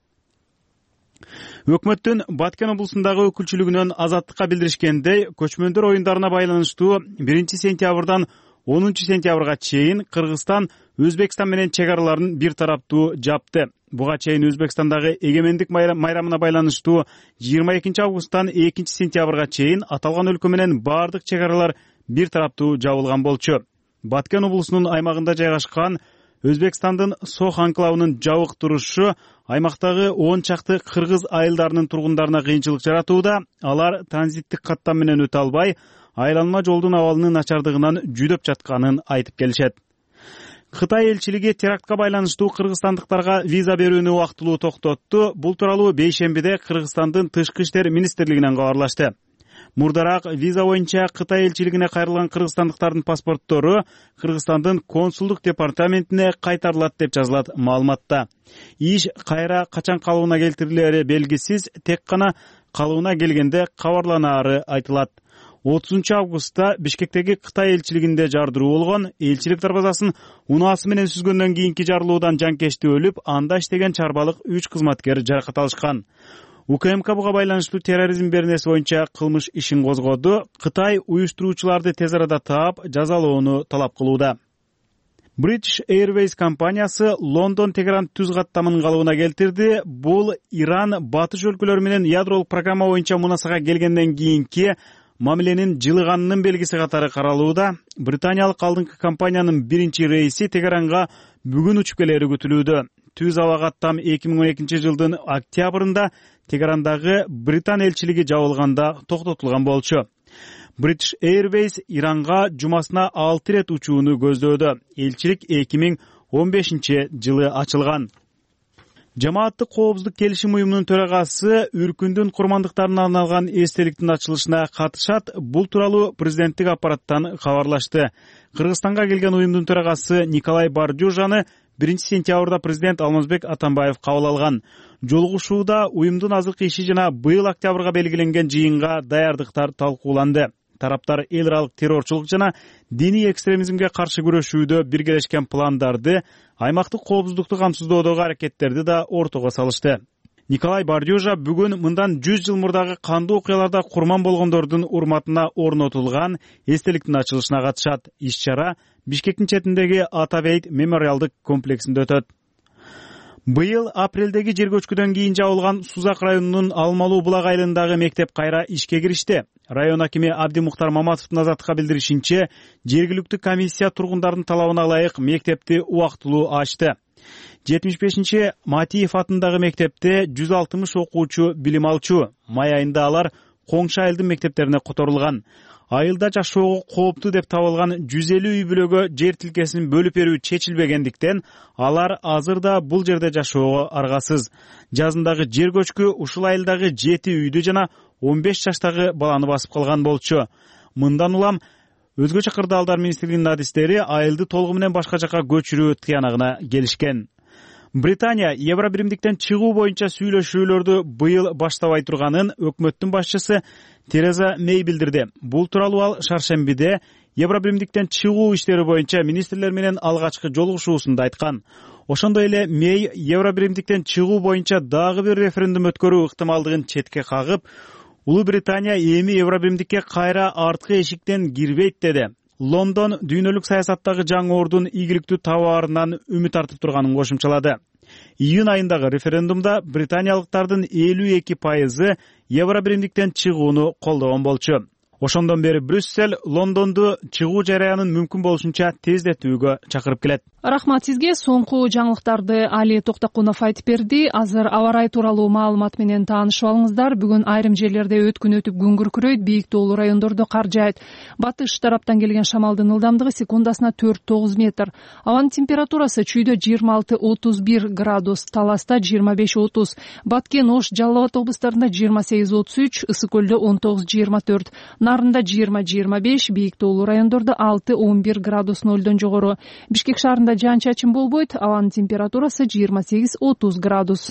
Өкмөттүн Баткен облусундагы өкүлчүлүгүнөн Азаттыкка билдиришкендей, көчмөндөр оюндарына байланыштуу 1 сентябрдан 10 сентябрга чейин Кыргызстан Өзбекстан менен чек араларын бир тараптуу жапты. Буга чейин Өзбекстандагы эгемендик майрамына байланыштуу 22 августтан 2 сентябрга чейин аталган өлкө менен бардык чек аралар бир тараптуу жабылган болчу. Баткен облусунун аймагында жайгашкан Өзбекстандын Сох анклавынын жабык турушу аймактагы 10 чакты кыргыз айылдарынын тургундарына кыйынчылык жаратууда. Алар транзиттик каттам менен өтө албай, айланма жолдун абалынын начардыгынан жүдөп жатканын айтып келишет. Кытай элчилиги терактка байланыштуу кыргызстандыктарга виза берүүнү убактылуу токтотту. Бул тууралуу бейшембиде Кыргызстандын Тышкы иштер министрлигинен кабарлашты. Мурдараак виза боюнча Кытай элчилигине кайрылган кыргызстандыктардын паспорттору Кыргызстандын консулдук департаментине кайтарылат деп жазылат маалыматта. Иш кайра качан калыбына келтирилери белгисиз, тек гана калыбына келгенде кабарланаары айтылат. 30 августта Бишкектеги Кытай элчилигинде жардыруу болгон. Элчилик дарбазасын унаасы менен сүзгөндөн кийинки жарылуудан жанкечти өлүп, анда иштеген чарбалык 3 кызматкер жаракат алышкан. УКМК буга байланыштуу терроризм беренеси боюнча кылмыш ишин козгоду. Кытай уюштуруучуларды тез арада таап, жазалоону талап кылууда. British Airways компаниясы Лондон-Тегеран түз каттамынын калыбына келтирди. Бул Иран батыш өлкөлөрү менен ядролук программа боюнча мунасага келгенден кийинки мамиленин жылыганынын белгиси катары каралууда. Британиялык алдыңкы компаниянын биринчи рейси Тегеранга бүгүн учуп келери күтүлүүдө. Түз аба каттам 2012 жылдын октябрында Тегерандагы Британ элчилиги жабылганда токтотулган болчу. British Airways Иранга жумасына 6 рет учууну көздөөдө. Элчилик 2015 жылы ачылган. Жамааттык коопсуздук келишим уюмунун төрагасы Үркүндүн курмандыктарына арналган эстеликтин ачылышына катышат. Бул тууралуу президенттик аппараттан кабарлашты. Кыргызстанга келген уюмдун төрагасы Николай Бардюжаны сентябрда президент Алмазбек Атамбаев кабыл алган. Жолугушууда уюмдун азыркы иши жана быйыл октябрга белгиленген жыйынга даярдыктар талкууланды. Тараптар эл аралык террорчулук жана диний экстремизмге каршы күрөшүүдө биргелешкен пландарды, аймактык коопсуздукту камсыздоодогу аракеттерди да ортого салышты. Николай Бардюжа бүгүн мындан 100 жыл мурдагы кандуу окуяларда курман болгондордун урматына орнотулган эстеликтин ачылышына катышат. Иш-чара Бишкектин четиндеги Атабейт мемориалдык комплексинде өтөт. Быйыл апрелдеги жер көчкүдөн кийин жабылган Сузак районунун Алмалуу булак айылындагы мектеп кайра ишке киришти. Район акими Абди Мухтар Маматовдун Азаттыкка билдиришинче, жергиликтүү комиссия тургундардын талабына ылайык мектепти убактылуу ачты. 75 Матиев атындагы мектепте 160 окуучу билим алчу. Май айында алар коңшу айылдын мектептерине которулган. Айылда жашоого кооптуу деп табылган 150 үй бүлөгө жер тилкесин бөлүп берүү чечилбегендиктен алар азыр да бул жерде жашоого аргасыз. Жазындагы жер көчкү ушул айылдагы 7 үйдү жана 15 жаштагы баланы басып калган болчу. Мындан улам өзгөчө кырдаалдар министрлигинин адистери айылды толугу менен башка жака көчүрүү тыянагына келишкен. Британия Евробиримдиктен чыгуу боюнча сүйлөшүүлөрдү быйыл баштабай турганын өкмөттүн башчысы Тереза Мэй билдирди. Бул тууралуу ал шаршембиде Евробиримдиктен чыгуу иштери боюнча министрлер менен алгачкы жолугушуусунда айткан. Ошондой эле Мэй Евробиримдиктен чыгуу боюнча дагы бир референдум өткөрүү ыктымалдыгын четке кагып, Улуу Британия эми Евробиримдикке кайра арткы эшиктен кирбейт деди. Лондон дүйнөлүк саясаттагы жаңы ордун ийгиликтүү табаарынан үмүт артып турганын кошумчалады. Июнь айындагы референдумда британиялыктардын 52% Евробиримдиктен чыгууну колдогон болчу. Ошондон бери Брюссель Лондонду чыгуу жараянын мүмкүн болушунча тездетүүгө чакырып келет. Рахмат сизге. Соңку жаңылыктарды Али Токтокунов айтып берди. Азыр аба ырайы тууралуу маалымат менен таанышып алыңыздар. Бүгүн айрым жерлерде өткүн өтүп күн күркүрөйт, бийик тоолуу райондордо кар жаайт. Батыш тараптан келген шамалдын ылдамдыгы секундасына 4-9 метр. Абанын температурасы чүйдө 26-31 градус, Таласта 25-30, Баткен, Ош, Жалал Абад облустарында 28-33, Ысык көлдө 19-24, Нарында 20-25, бийик тоолуу райондордо 6-11 градус нөлдөн жогору. Бишкек шаарында жаан-чачын болбойт, абанын температурасы 28-30 градус.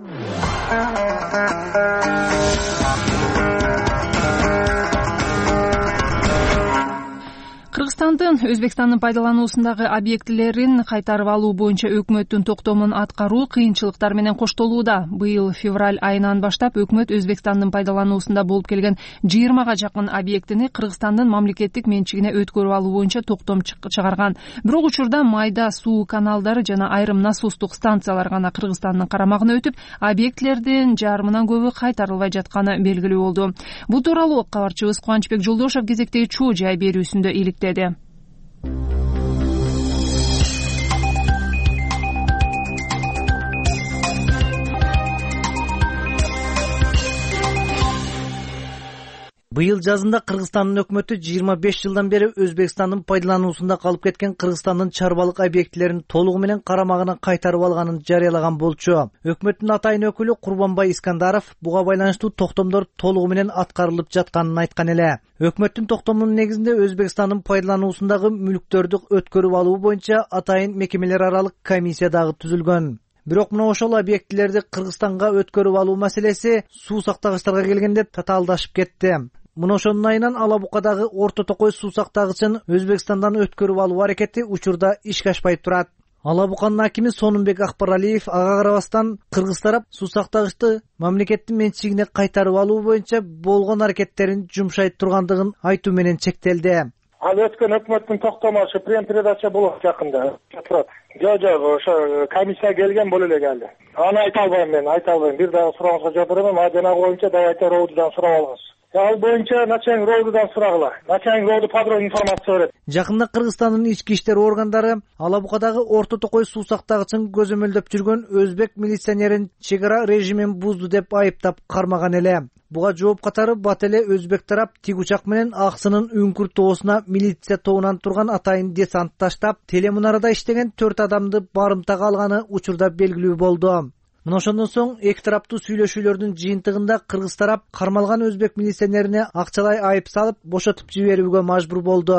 Кыргызстандын Өзбекстандын пайдалануусундагы объектилерин кайтарып алуу боюнча өкмөттүн токтомун аткаруу кыйынчылыктар менен коштолууда. Быйыл февраль айынан баштап өкмөт Өзбекстандын пайдалануусунда болуп келген 20га жакын объектини Кыргызстандын мамлекеттик менчигине өткөрүп алуу боюнча токтом чыгарган. Бирок учурда майда суу каналдары жана айрым насостук станциялар гана Кыргызстандын карамагына өтүп, объектилердин жарымынан көбү кайтарылбай жатканы белгилүү болду. Бул тууралуу кабарчыбыз Кубанычбек Жолдошов кезектеги чоо жай берүүсүндө иликтеди. Быйыл жазында Кыргызстандын өкмөтү 25 жылдан бери Өзбекстандын пайдалануусунда калып кеткен Кыргызстандын чарбалык объектилерин толугу менен карамагына кайтарып алганын жарыялаган болчу. Өкмөттүн атайын өкүлү Курбанбай Искандаров буга байланыштуу токтомдор толугу менен аткарылып жатканын айткан эле. Өкмөттүн токтомунун негизинде Өзбекстандын пайдалануусундагы мүлктөрдү өткөрүп алуу боюнча атайын мекемелер аралык комиссия дагы түзүлгөн. Бирок мына ошол объектилерди Кыргызстанга өткөрүп алуу маселеси суу сактагычтарга келгенде татаалдашып кетти. Мына ошонун айынан Ала Букадагы Орто Токой суу сактагычын Өзбекстандан өткөрүп алуу аракети учурда ишке ашпай турат. Ала Буканын акими Сонунбек Акбаралиев ага карабастан Кыргыз тарап суу сактагычты мамлекеттин менчигине кайтарып алуу боюнча болгон аракеттерин жумшай тургандыгын айтуу менен чектелди. Ал өткөн өкмөттүн токтому ошо прем-передача болот жакында турат. Жок, ошо комиссия келген боло элек али. Аны айта албайм. Бир дагы сурооңузга жооп берем. Жанагы боюнча давайте Роудудан сурап алыңыз. Ал боюнча начальник Роудудан сурагыла. Начальник Роуду подробный информация берет. Жакында Кыргызстандын ички иштер органдары Ала Букадагы Орто Токой суу сактагычын көзөмөлдөп жүргөн өзбек милиционерин чек ара режимин бузду деп айыптап кармаган эле. Буга жооп катары бат эле өзбек тарап тик учак менен Аксынын Үңкүр тоосуна милиция тобунан турган атайын десант таштап, телемунарада иштеген 4 адамды барымтага алганы учурда белгилүү болду. Мына ошондон соң эки тараптуу сүйлөшүүлөрдүн жыйынтыгында Кыргыз тарап кармалган өзбек милиционерине акчалай айып салып, бошотуп жиберүүгө мажбур болду.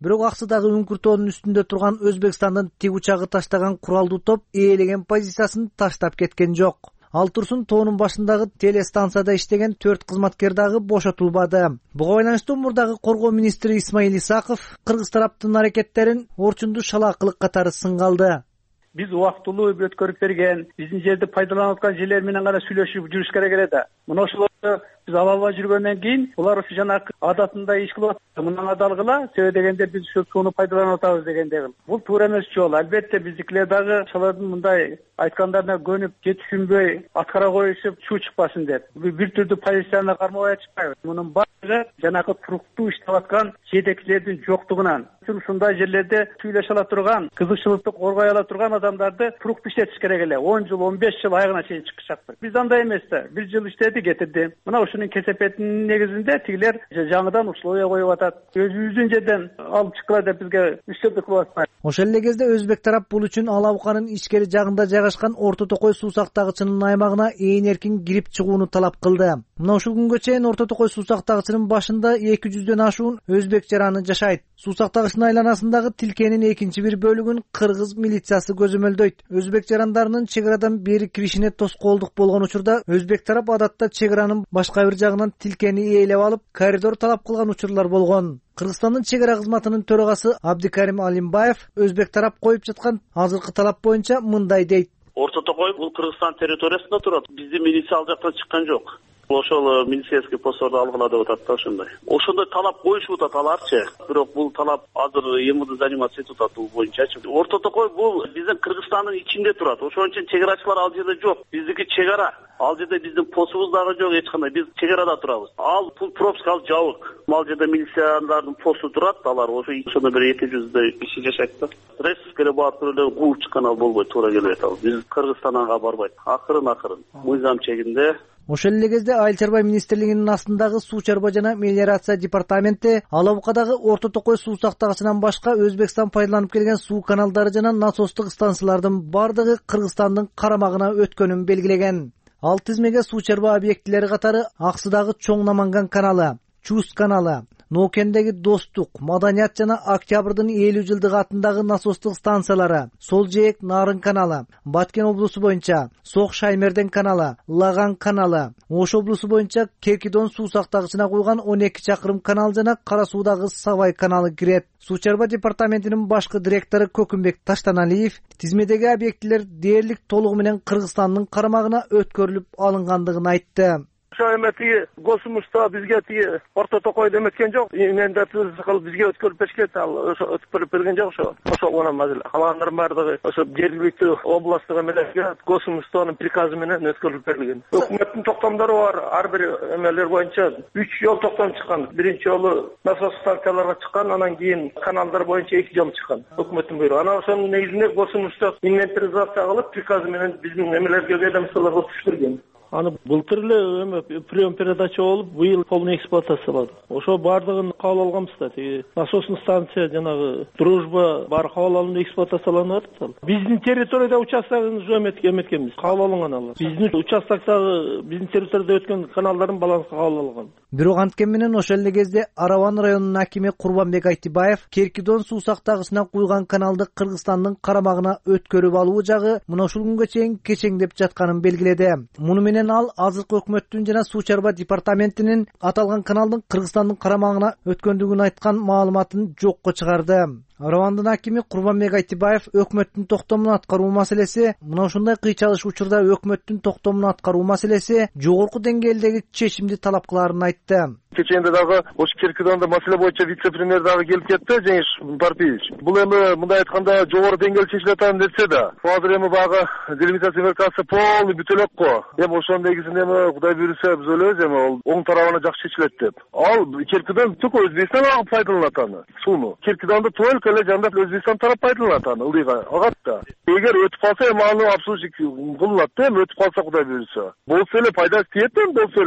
Бирок аксыдагы үңкүртөөнүн үстүндө турган Өзбекстандын тиг учагы таштаган куралдуу топ ээлеген позициясын таштап кеткен жок. Ал турсун тоонун башындагы телестанцияда иштеген 4 кызматкер дагы бошотулбады. Буга байланыштуу мурдагы коргоо министри Исмаил Исаков кыргыз тараптын аракеттерин орчунду шалаакылык катары сынга алды. Биз убактылуу өткөрүп берген, биздин жерди пайдаланып аткан жерлер менен гана сүйлөшүп жүрүш керек эле да. Мына ошолорду биз ала албай жүргөндөн кийин булар ушу жанагы адатындай иш кылып атат. Мындан адалгыла, себеби дегенде биз ушу сууну пайдаланып атабыз дегендей. Бул туура эмес жол. Албетте биздикилер дагы ошолордун мындай айткандарына көнүп, жетишинбей, аткара коюшуп, чуу чыкпасын деп. Бир түрдүү позицияны кармабай чыкпайбыз. Мунун баары жанагы туруктуу иштеп аткан жетекчилердин жоктугунан. Ушундай жерлерде сүйлөшө ала турган, кызыкчылыкты коргой ала турган адамдарды туруктуу иштетиш керек эле. 10 жыл, 15 жыл айыгына чейин чыкышат. Биз андай эмес да. 1 жыл иштеди, кетирди. Мына ушунун кесепетинин негизинде тигилер жаңыдан условия коюп атат. Өзүбүздүн жерден алып чыккыла деп бизге иштеп кылып атпайт. Ошол эле кезде өзбек тарап бул үчүн Алабуканын ичкери жагында жайгашкан Орто Токой суу сактагычынын аймагына ээн эркин кирип чыгууну талап кылды. Мына ушул күнгө чейин Орто Токой суу сактагычынын башында 200дөн ашуун өзбек жараны жашайт. Суу сактагычтын айланасындагы тилкенин экинчи бир бөлүгүн кыргыз милициясы көзөмөлдөйт. Өзбек жарандарынын чек арадан бери киришине тоскоолдук болгон учурда өзбек тарап адатта чек аранын башка бир жагынан тилкени ээлеп алып, коридор талап кылган учурлар болгон. Кыргызстандын чек ара кызматынын төрагасы Абдикарим Алимбаев өзбек тарап коюп жаткан азыркы талап боюнча мындай дейт. Орто Токой бул Кыргызстан территориясында турат. Биздин милиция ал жактан чыккан жок. Ошол милицейский постторду алгыла деп атат да ошондой. Ошондой талап коюшуп атат аларчы. Бирок бул талап азыр МВД заниматься этип атат бул боюнчачы. Орто Токой бул биздин Кыргызстандын ичинде турат. Ошон үчүн чек арачылар ал жерде жок. Биздики чек ара. Ал жерде биздин постубуз дагы жок эч кандай. Биз чек арада турабыз. Ал пул пропуск ал жабык. Ал жерде милициялардын посту турат. Алар ошондо бир 200дөй киши жашайт да. Республикага барып эле кууп чыккан ал болбойт, туура келбейт ал. Биз Кыргызстанга барбайт. Акырын мыйзам чегинде. Ошол эле кезде Айыл чарба министрлигинин астындагы суу чарба жана мелиорация департаменти Алабукадагы Орто Токой суу сактагычынан башка Өзбекстан пайдаланып келген суу каналдары жана насостук станциялардын бардыгы Кыргызстандын карамагына өткөнүн белгилеген. Ал тизмеге суу чарба объектилери катары Аксыдагы Чоң Наманган каналы, Чуз каналы, Ноокендеги Достук, Маданият жана Октябрдын 50 жылдык атындагы насостук станциялары, Сол Жээк Нарын каналы, Баткен облусу боюнча Сок Шаймерден каналы, Лаган каналы, Ош облусу боюнча Кекидон суу сактагычына куйган 12 чакырым канал жана Кара суудагы Сабай каналы кирет. Суу чарба департаментинин башкы директору Көкүмбек Таштаналиев тизмедеги объектилер дээрлик толугу менен Кыргызстандын карамагына өткөрүлүп алынгандыгын айтты. Ошо эмети госумушта бизге тиги Орто Токойду эметкен жок. Менде кылып бизге өткөрүп беришкен, ал ошо өткөрүп берген жок ошо. Ошо гана мазил. Калгандардын баардыгы ошо жергиликтүү областтык эмелерге госумуштун приказы менен өткөрүлүп берилген. Өкмөттүн токтомдору бар. Ар бир эмелер боюнча 3 жол токтом чыккан. Биринчи жолу насос станцияларга чыккан, анан кийин каналдар боюнча 2 жол чыккан. Өкмөттүн буйругу. Анан ошонун негизинде госумушта инвентаризация кылып, приказы менен биздин эмелерге ведомстволорго түшүргөн. Аны былтыр эле прием передача болуп, быйыл полный эксплуатациялады. Ошо бардыгын кабыл алганбыз да. Тиги насосный станция жанагы Дружба бар кабыл алынып эксплуатацияланып атат. Биздин территорияда участогун уже эметкенбиз. Кабыл алынган алар. Биздин участоктогу биздин территорияда өткөн каналдардын балансы кабыл алынган. Бирок анткени менен ошол эле кезде Араван районунун акими Курбанбек Айтибаев Керкидон суу сактагычына куйган каналды Кыргызстандын карамагына өткөрүп алуу жагы мына ушул күнгө чейин кечеңдеп жатканын белгиледи. Муну менен ал азыркы өкмөттүн жана суу чарба департаментинин аталган каналдын Кыргызстандын карамагына өткөндүгүн айткан маалыматын жокко чыгарды. Аравандын акими Курбанбек Айтибаев өкмөттүн токтомун аткаруу маселеси, мына ушундай кыйчалыш учурда өкмөттүн токтомун аткаруу маселеси жогорку деңгээлдеги чечимди талап кыларын айтты. Кеченде дагы ошо Керкидонда маселе боюнча вице-премьер дагы келип кетти, Жеңиш Парпиевич. Бул эми мындай айтканда жогору деңгээл чечиле атат нерсе да. Азыр эми багы делимитация меркасы полный бүтө элек го. Эми ошонун негизинде эми Кудай буйруса биз ойлойбуз эми ал оң тарабына жакшы чечилет деп. Ал Керкидон түк Өзбекстан агып пайдаланат аны. Сууну. Керкидонду только эле жандап Өзбекстан тарап пайдаланат аны, ылдыйга агат да. Эгер өтүп калса эми аны обслуживать кылынат да, эми өтүп калса Кудай буйруса. Болсо эле пайдасы тиет эми болсо эле.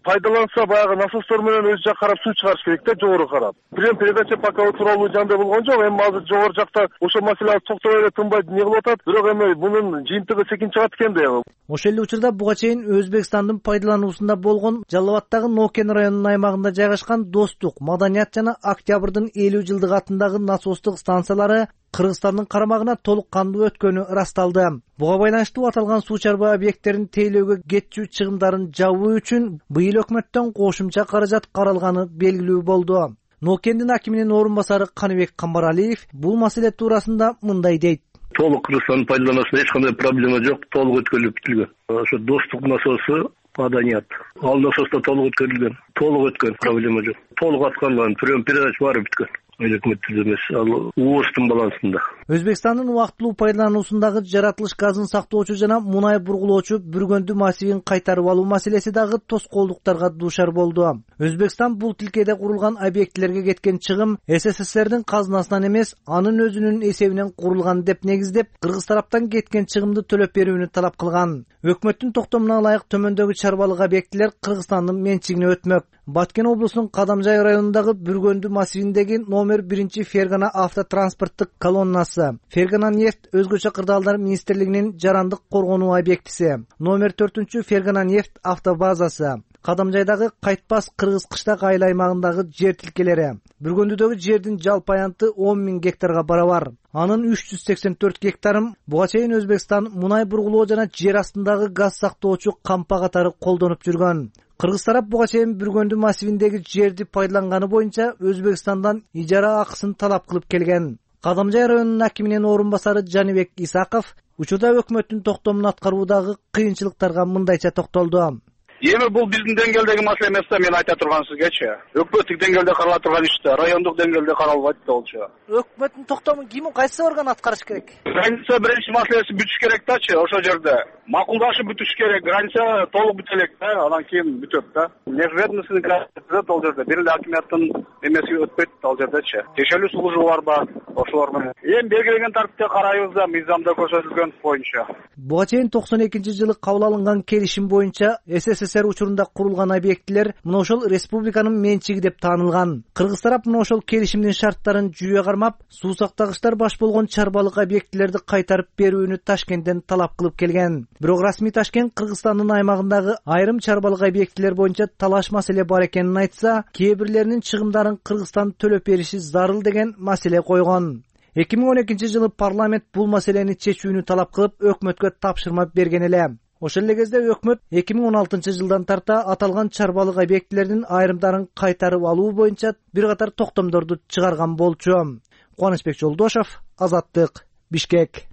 пайдаланса баягы насостор менен өз жак карап суу чыгарыш керек да, жогору карап. Прям передача пока тууралуу жандай болгон жок. Эми азыр жогору жакта ошол маселе токтобой эле тынбай не кылып атат. Бирок эми мунун жыйынтыгы секин чыгат экен да. Ошол эле учурда буга чейин Өзбекстандын пайдалануусунда болгон Жалал Абадтагы Нокен районунун аймагында жайгашкан Достук, Маданият жана Октябрдын 50 жылдык атындагы насостук станциялары Кыргызстандын карамагына толук кандуу өткөнү ырасталды. Буга байланыштуу аталган суу чарба объекттерин тейлөөгө кетчү чыгымдарын жабуу үчүн быйыл өкмөттөн кошумча каражат каралганы белгилүү болду. Нокендин акиминин орун басары Каныбек Камбаралиев бул маселе туурасында мындай дейт. Толук Кыргызстандын пайдалануусунда эч кандай проблема жок, толук өткөрүлүп бүтүлгөн. Ошо Достук насосу, Маданият. Ал насоста толук өткөрүлгөн. Толук өткөн, проблема жок. Толук аткарылган, прием передач баары бүткөн. Өкмөттүн эмес, ал УОСтун балансында. Өзбекстандын убактылуу пайдалануусундагы жаратылыш газын сактоочу жана мунай бургулоочу Бүргөндү массивин кайтарып алуу маселеси дагы тоскоолдуктарга дуушар болду. Өзбекстан бул тилкеде курулган объектилерге кеткен чыгым СССРдин казынасынан эмес, анын өзүнүн эсебинен курулган деп негиздеп, Кыргыз тараптан кеткен чыгымды төлөп берүүнү талап кылган. Өкмөттүн токтомуна ылайык төмөндөгү чарбалык объектилер Кыргызстандын менчигине өтмөк. Баткен облусунун Кадамжай районундагы Бүргөндү массивиндеги номер 1 Фергана автотранспорттук колоннасы, Фергана нефть өзгөчө кырдаалдар министрлигинин жарандык коргонуу объектиси, номер 4 Фергана нефть автобазасы, Кадамжайдагы Кайтпас Кыргыз кыштак айыл аймагындагы жер тилкелери. Бүргөндүдөгү жердин жалпы аянты 10 000 гектарга барабар. Анын 384 гектарын буга чейин Өзбекстан мунай бургулоо жана жер астындагы газ сактоочу кампа катары колдонуп жүргөн. Кыргыз тарап буга чейин Бүргөндү массивиндеги жерди пайдаланганы боюнча Өзбекстандан ижара акысын талап кылып келген. Кадамжай районунун акиминин орун басары Жаныбек Исаков учурда өкмөттүн токтомун аткаруудагы кыйынчылыктарга мындайча токтолду. Эми бул биздин деңгээлдеги маселе эмес да, мен айта турган сизгечи. Өкмөттүк деңгээлде карала турган иш да, райондук деңгээлде каралбайт да болчу. Өкмөттүн токтомун ким кайсы орган аткарыш керек? Граница биринчи маселеси бүтүш керек дачы, ошол жерде. Макулдашып бүтүш керек, граница толук бүтө элек да, анан кийин бүтөт да. Межведомственный граница ал жерде, бир эле акимияттын эмеси өтпөйт ал жердечи. Текшерүү службалар бар, ошолор менен. Эми белгиленген тартипте карайбыз да, мыйзамда көрсөтүлгөн боюнча. Буга чейин 92-жылы кабыл алынган келишим боюнча СССР учурунда курулган объектилер мына ошол республиканын менчиги деп таанылган. Кыргыз тарап мына ошол келишимдин шарттарын жүйө кармап, суу сактагычтар баш болгон чарбалык объектилерди кайтарып берүүнү Ташкенттен талап кылып келген. Бирок расмий Ташкент Кыргызстандын аймагындагы айрым чарбалык объектилер боюнча талаш маселе бар экенин айтса, кээ бирлеринин чыгымдарын Кыргызстан төлөп бериши зарыл деген маселе койгон. 2012-жылы парламент бул маселени чечүүнү талап кылып, өкмөткө тапшырма берген эле. Ошол эле кезде өкмөт 2016-жылдан тарта аталган чарбалык объектилердин айрымдарын кайтарып алуу боюнча бир катар токтомдорду чыгарган болчу. Кубанычбек Жолдошов, Азаттык, Бишкек.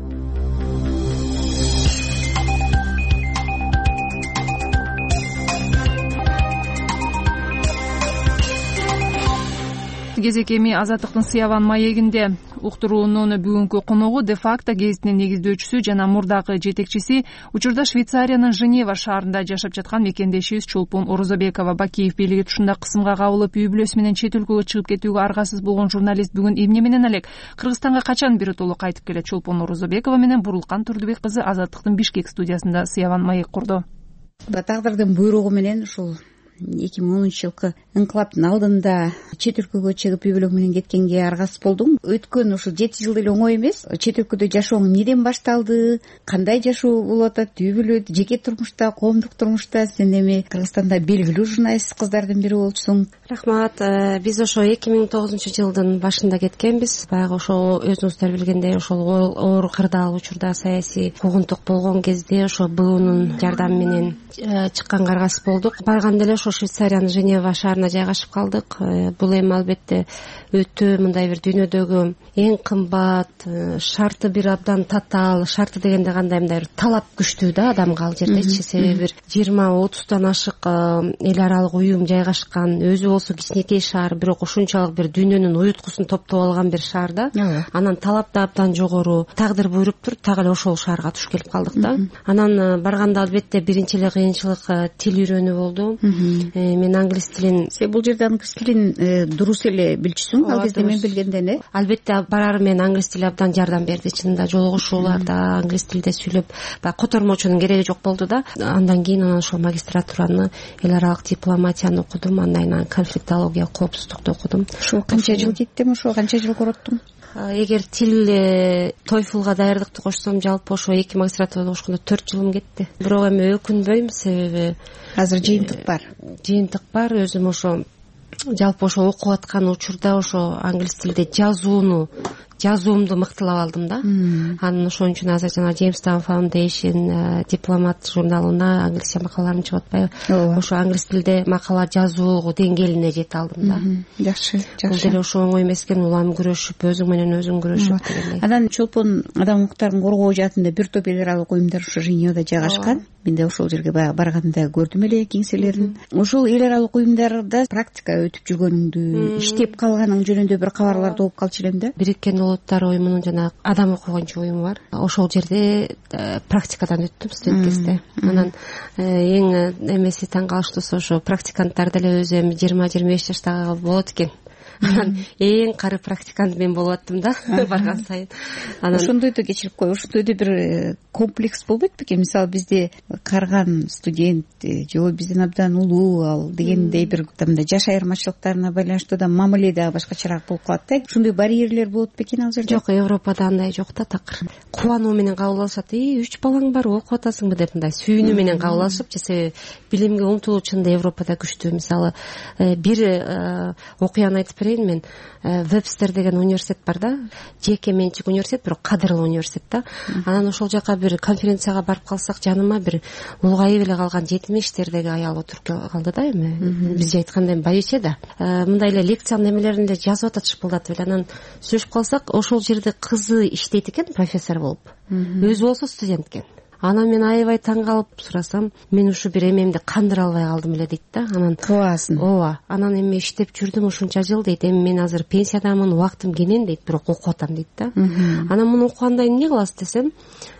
Кезек эми Азаттыктын Сыяван маегинде. Уктуруунун бүгүнкү коногу де факто гезитинин негиздөөчүсү жана мурдагы жетекчиси, учурда Швейцариянын Женева шаарында жашап жаткан мекендешибиз Чолпон Орозобекова. Бакиев бийлиги тушунда кысымга кабылып, үй бүлөсү менен чет өлкөгө чыгып кетүүгө аргасыз болгон журналист бүгүн эмне менен элек Кыргызстанга качан биротоло кайтып келет? Чолпон Орозобекова менен Бурулкан Турдубек кызы Азаттыктын Бишкек студиясында Сыяван маек курду. Тагдырдын буйругу менен ушул 2010-жылкы инкылаптын алдында чет өлкөгө чыгып үй бүлөм менен кеткенге аргасыз болдум. Өткөн ушул 7 жыл эле оңой эмес. Чет өлкөдө жашоо эмнеден башталды? Кандай жашоо болуп атат? Үй бүлө, жеке турмушта, коомдук турмушта? Сен эми Кыргызстанда белгилүү журналист кыздардын бири болчусуң. Рахмат. Биз ошо 2009-жылдын башында кеткенбиз. Баягы ошо өзүңүздөр билгендей, ошол оор кырдаал учурда саясий куугунтук болгон кезде ошо БУнун жардамы менен чыкканга аргасыз болдук. Барганда эле Швейцариянын Женева шаарына жайгашып калдык. Бул эми албетте өтө мындай бир дүйнөдөгү эң кымбат, шарты бир абдан татаал, шарты дегенде кандай мындай бир талап күчтүү да адамга ал жердечи. Себеби бир 20-30 ашык эл аралык уюм жайгашкан, өзү болсо кичинекей шаар, бирок ушунчалык бир дүйнөнүн уюткусун топтоп алган бир шаар да. Анан талап да абдан жогору. Тагдыр буйруптур, так эле ошол шаарга туш келип калдык да. Анан барганда албетте биринчи эле кыйынчылык тил үйрөнүү болду. Мен англис тилин сен бул жерде англис тилин дурус эле билчүсүң ал кезде мен билгенден албетте барары менен англис тили абдан жардам берди. Чынында жолугушууларда англис тилде сүйлөп баягы котормочунун кереги жок болду да. Андан кийин ошол магистратураны эл аралык дипломатияны окудум, андан кийин конфликтология, коопсуздукту окудум. Ошо канча жыл кеттим, ошо канча жыл короттуң? Эгер тил TOEFL-га даярдыкты кошсом, жалпы ошо 2 магистратурада окушканда 4 жылым кетти. Бирок эми өкүнбөйм, себеби азыр жыйынтык бар. Жыйынтык бар. Өзүм ошо жалпы ошо окуп аткан учурда ошо англис тилде жазуумду мыктылап алдым да. Анан ошон үчүн азыр жана Jamestown Foundation дипломат журналына англисче макалаларым чыгып атпайбы? Ошо англис тилде макала жазуу деңгээлине жете алдым да. Жакшы. Бул деле ошо оңой эмес экен, улам күрөшүп, өзүң менен өзүң күрөшүп дегендей. Анан чолпон адам укуктарын коргоо жаатында бир топ эл аралык уюмдар ошо Женевада жайгашкан. Мен да ошол жерге баягы барганда көрдүм эле кеңселерин. Ошол эл аралык уюмдарда практика өтүп жүргөнүңдү, иштеп калганың жөнүндө бир кабарларды угуп калчу элем да. Бириккен Улуттар уюмунун жана адам укугунчу уюму бар. Ошол жерде практикадан өттүм студент кезде. Анан эң эмеси таң калыштуусу ошо практиканттар деле өзү эми 20-25 жаштагы болот экен. Анан эң кары практикант мен болуп аттым да барган сайын. Анан ошондойду кечирип кой, ошондойду бир комплекс болбойт бекен? Мисалы бизде карыган студент же бизден абдан улуу ал дегендей бир мындай жаш айырмачылыктарына байланыштуу да мамиле да башкачараак болуп калат да. Ушундай барьерлер болот бекен ал жерде? Жок, Европада андай жок да, такыр. Кубануу менен кабыл алышат. 3 балаң бар, окуп атасыңбы деп мындай сүйүнүү менен кабыл алышып, себеби билимге умтулуу чынында Европада күчтүү. Мисалы бир окуяны айтып берейин мен. Вебстер деген университет бар да, жеке менчик университет, бирок кадырлуу университет да. Анан ошол жака бир конференцияга барып калсак, жаныма бир улгайып эле калган 70-тердеги аял отуруп калды да. Эми бизче айтканда байче да. Мындай эле лекциянын эмелерин эле жазып атат, шыпылдатып эле. Анан сүйлөшүп калсак, ошол жерде кызы иштейт экен, профессор болуп. Өзү болсо студент экен. Анан мен аябай таң калып сурасам, мен ушу бир эмемди кандыра албай калдым эле дейт да. Анан кыласың. Ооба. Анан эми иштеп жүрдүм ушунча жыл дейт. Эми мен азыр пенсиядамын, убактым кенен дейт, бирок окуп атам дейт да. Анан муну окуганда эмне кыласыз десем,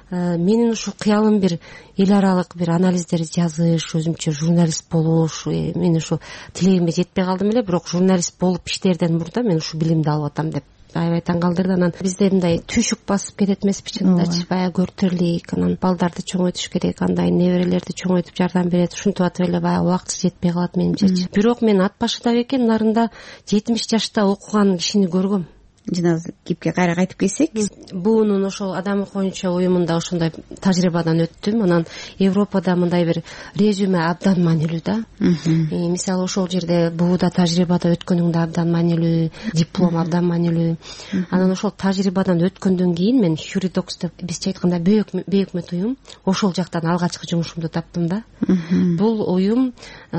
менин ушу кыялым бир эл аралык бир анализдер жазыш, өзүмчө журналист болуш, мен ушу тилегимге жетпей калдым эле, бирок журналист болуп иштээрден мурда мен ушу билимди алып атам деп аябай таң калтырды. Анан бизде мындай түйшүк басып кетет эмеспи чынындачы, баягы көртөрлүк, анан балдарды чоңойтуш керек, андай неберелерди чоңойтуп жардам берет, ушинтип атып эле баягы убактысы жетпей калат менимчечи. Бирок мен ат башыда бекен нарында 70 жашта окуган кишини көргөм. Жана кепке кайра кайтып келсек, буунун ошол адам укугунчу уюмунда ошондой тажрыйбадан өттүм. Анан Европада мындай бир резюме абдан маанилүү да. Мисалы ошол жерде бууда тажрыйбада өткөнүң да абдан маанилүү, диплом абдан маанилүү. Анан ошол тажрыйбадан өткөндөн кийин мен Hury Docs деп бизче айтканда бейөкмөт уюм, ошол жактан алгачкы жумушумду таптым да. Бул уюм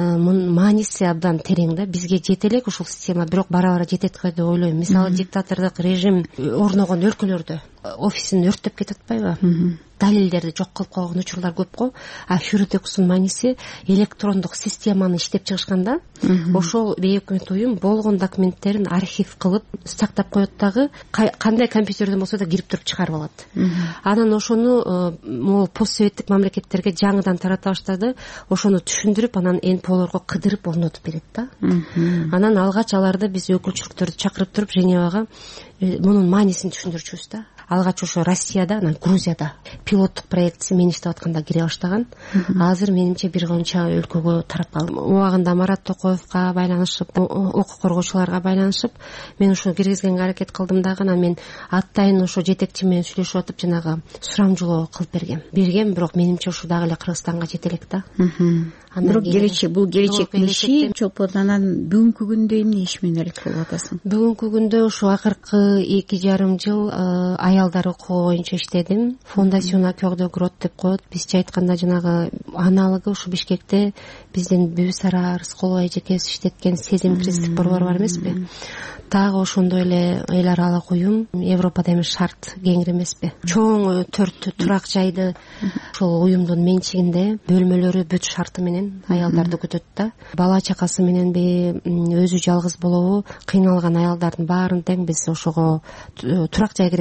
мааниси абдан терең да. Бизге жете элек ушул система, бирок бара-бара жетет го деп ойлойм. Мисалы диктатор режим орногон өлкөлөрдө офисин өрттөп кетип атпайбы? Далилдерди жок кылып койгон учурлар көп го. Hury Doc'тун мааниси электрондук системаны иштеп чыгышканда, ошол бейөкмөт уюм болгон документтерин архив кылып сактап коет дагы, кандай компьютерден болсо да кирип туруп чыгарып алат. Анан ошону могул постсоветтик мамлекеттерге жаңыдан тарата баштады. Ошону түшүндүрүп, анан НПОлорго кыдырып орнотуп берет да. Анан алгач аларды биз өкүлчүлүктөрдү чакырып туруп Женевага мунун маанисин түшүндүрчүбүз да. Алгач ошо Россияда, анан Грузияда пилоттук проектси мен иштеп атканда кире баштаган. Азыр менимче бир канча өлкөгө тарап калды. Убагында Марат Токоевго байланышып, укук коргоочуларга байланышып, мен ошо киргизгенге аракет кылдым дагы. Анан мен атайын ошо жетекчи менен сүйлөшүп атып жанагы сурамжылоо кылып бергем, бирок менимче ошо дагы эле Кыргызстанга жете элек да. Бирок бул келечектин иши. Чолпон, анан бүгүнкү күндө эмне иш менен алек болуп атасың? Бүгүнкү күндө ошо акыркы 2,5 жыл аялдар укугу боюнча иштедим. Фондасион Акёрдө Грот деп коет. Бизче айтканда жанагы аналыгы ушу Бишкекте биздин Бүбүсара Рыскулова эжекебиз иштеткен Сезим кредиттик борбор бар эмеспи? Дагы ошондой эле эл аралык уюм. Европада эми шарт кеңири эмеспи? Чоң 4 турак жайды ошол уюмдун менчигинде, бөлмөлөрү бүт шарты менен аялдарды күтөт да. Бала чакасы мененби, өзү жалгыз болобу, кыйналган аялдардын баарын тең биз ошого турак жай керек болсо турак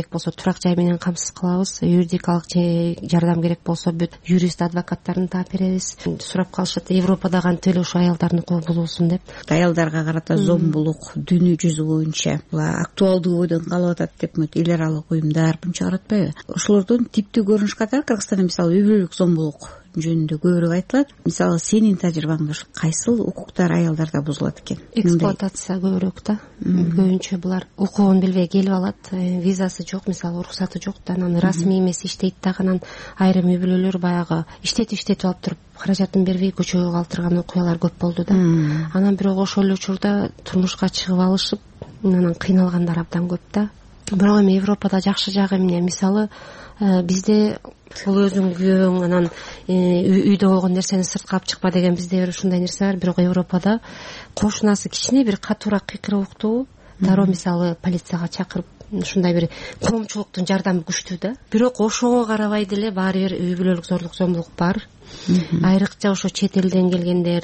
тапшыраак жай менен камсыз кылабыз. Юридикалык жардам керек болсо бүт юрист адвокаттарын таап беребиз. Сурап калышат, Европада кантип эле ушу аялдардын укугу бузулсун деп. Аялдарга карата зомбулук дүйнө жүзү боюнча актуалдуу бойдон калып атат деп эл аралык уюмдар мынча каратпайбы? Ошолордон типтүү көрүнүш катары Кыргызстанда мисалы үй бүлөлүк зомбулук жөнүндө көбүрөөк айтылат. Мисалы сенин тажрыйбаңда кайсыл укуктар аялдарда бузулат экен? Эксплуатация көбүрөөк да. Көбүнчө булар укугун билбей келип алат, визасы жок, мисалы уруксаты жок да, анан расмий эмес иштейт дагы, анан айрым үй бүлөлөр баягы иштетип алып туруп каражатын бербей көчөгө калтырган окуялар көп болду да. Анан бирок ошол эле учурда турмушка чыгып алышып, анан кыйналгандар абдан көп да. Бирок эми Европада жакшы жагы эмне? Мисалы бизде бул өзүң күйөөң, анан үйдө болгон нерсени сыртка алып чыкпа деген бизде бир ушундай нерсе бар. Бирок Европада кошунасы кичине бир катуураак кыйкырып уктуу, дароо мисалы полицияга чакырып, ушундай бир коомчулуктун жардамы күчтүү да. Бирок ошого карабай деле баары бир үй бүлөлүк зорлук зомбулук бар. Айрыкча ошо чет элден келгендер,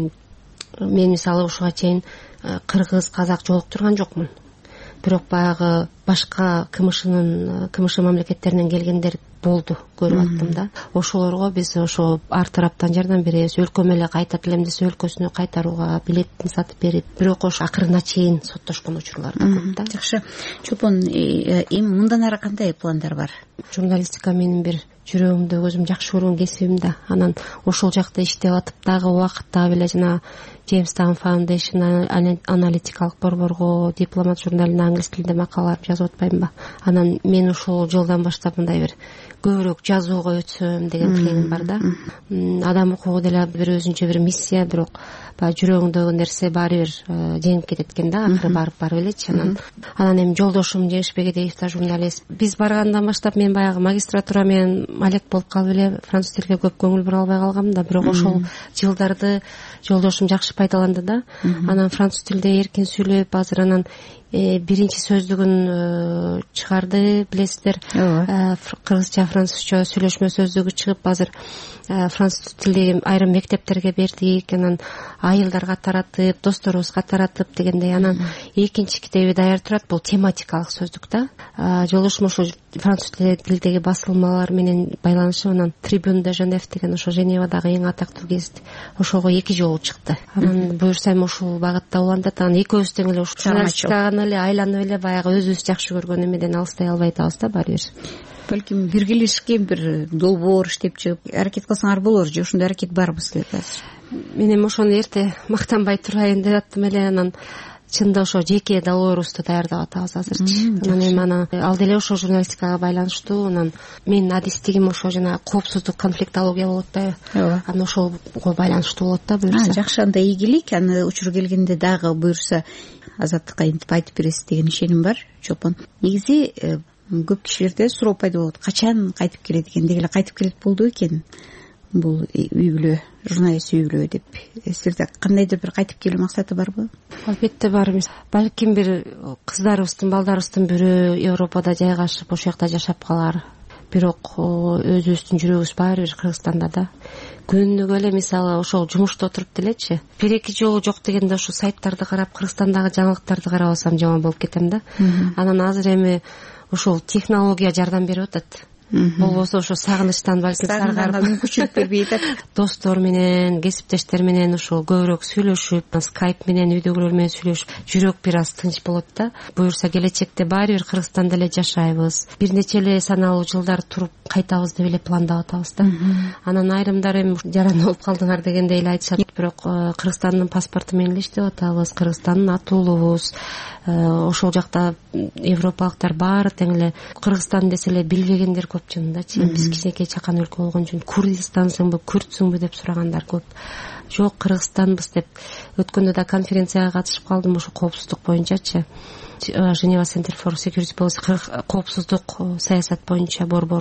мен мисалы ушуга чейин кыргыз, казак жолуктурган жокмун. Бирок баягы башка КМШ мамлекеттеринен келгендер болду, көрүп аттым да. Ошолорго биз ошо ар тараптан жардам беребиз. Өлкөм эле кайтат элем десе өлкөсүнө кайтарууга билетин сатып берип, бирок ошо акырына чейин соттошкон учурлар да көп да. Жакшы. Чолпон, эми мындан ары кандай пландар бар? Журналистика менин бир жүрөгүмдө өзүм жакшы көргөн кесибим да. Анан ошол жакта иштеп атып дагы убакытта беле жана Jamestown Foundation аналитикалык борборго, Дипломат журналына англис тилинде макалалар жазып атпаймынбы? Анан мен ушул жылдан баштап мындай бир көбүрөөк жазууга өтсөм деген тилегим бар да. Адам укугу деле бир өзүнчө бир миссия, бирок баягы жүрөгүңдөгү нерсе баары бир жеңип кетет экен да, акыры барып элечи. Анан эми жолдошум Жеңишбек Эдеев да журналист. Биз баргандан баштап мен баягы магистратура менен малек болуп калып эле француз тилге көп көңүл бура албай калгам да, бирок ошол жылдарды жолдошум жакшы пайдаланды да. Анан француз тилде эркин сүйлөп, азыр анан биринчи сөздүгүн чыгарды, билесиздер. Кыргызча, французча сүйлөшмө сөздүгү чыгып, азыр француз тилдеги айрым мектептерге бердик. Анан айылдарга таратып, досторубузга таратып дегендей. Анан экинчи китеби даяр турат, бул тематикалык сөздүк да. Жолдошум ошо француз тилдеги басылмалар менен байланышып, анан Tribune de Genève деген ошо Женевадагы эң атактуу гезит, ошого 2 жолу чыкты. Анан буюрса эми ушул багытта улантат. Анан экөөбүз тең эле ушул журналистикага эле айланып эле баягы өзүбүз жакшы көргөн эмеден алыстай албай атабыз да баары бир. Балким биргелешкен бир долбоор иштеп чыгып аракет кылсаңар болор же ошондой аракет барбы силерде азыр? Мен эми ошону эрте мактанбай турайын деп аттым эле. Анан чында ошо жеке долбоорубузду даярдап атабыз азырчы. Анан эми ал деле ошо журналистикага байланыштуу. Анан менин адистигим ошо жана коопсуздук, конфликтология болот да. Анан ошого байланыштуу болот да буюрса. Жакшы, анда ийгилик. Аны учур келгенде дагы буюрса азаттыкка интип айтып бересиз деген ишеним бар. Чолпон, негизи көп кишилерде суроо пайда болот. Качан кайтып келет экен? Деги эле кайтып келет болду экен бул үй бүлө, журналист үй бүлө деп. Силерде кандайдыр бир кайтып келүү максаты барбы? Албетте бар. Балким бир кыздарыбыздын, балдарыбыздын бирөө Европада жайгашып, ошол жакта жашап калар. Бирок өзүбүздүн жүрөгүбүз баары бир Кыргызстанда да. Күнүгө эле мисалы ошол жумушта отуруп делечи, 1-2 жолу жок дегенде ошо сайттарды карап, Кыргызстандагы жаңылыктарды карабасам жаман болуп кетем да. Анан азыр эми ошол технология жардам берип атат. Болбосо ошо сагынычтан балким саргарып мүмкүнчүлүк бербей атат. Достор менен, кесиптештер менен ошо көбүрөөк сүйлөшүп, скайп менен, үйдөгүлөр менен сүйлөшүп, жүрөк бир аз тынч болот да. Буюрса келечекте баары бир Кыргызстанда эле жашайбыз. Бир нече эле саналуу жылдар туруп кайтабыз деп эле пландап атабыз да. Анан айрымдар эми жаран болуп калдыңар дегендей эле айтышат, бирок Кыргызстандын паспорту менен эле иштеп атабыз. Кыргызстандын атуулубуз. Ошол жакта европалыктар баары тең эле. Кыргызстан десе эле билбегендер көп чындачы. Биз кичинекей чакан өлкө болгон үчүн Курдистансыңбы, күртсүңбү деп сурагандар көп. Жок, Кыргызстанбыз деп. Өткөндө да конференцияга катышып калдым ошо коопсуздук боюнчачы. Geneva Center for Security Policy, коопсуздук саясат боюнча борбор.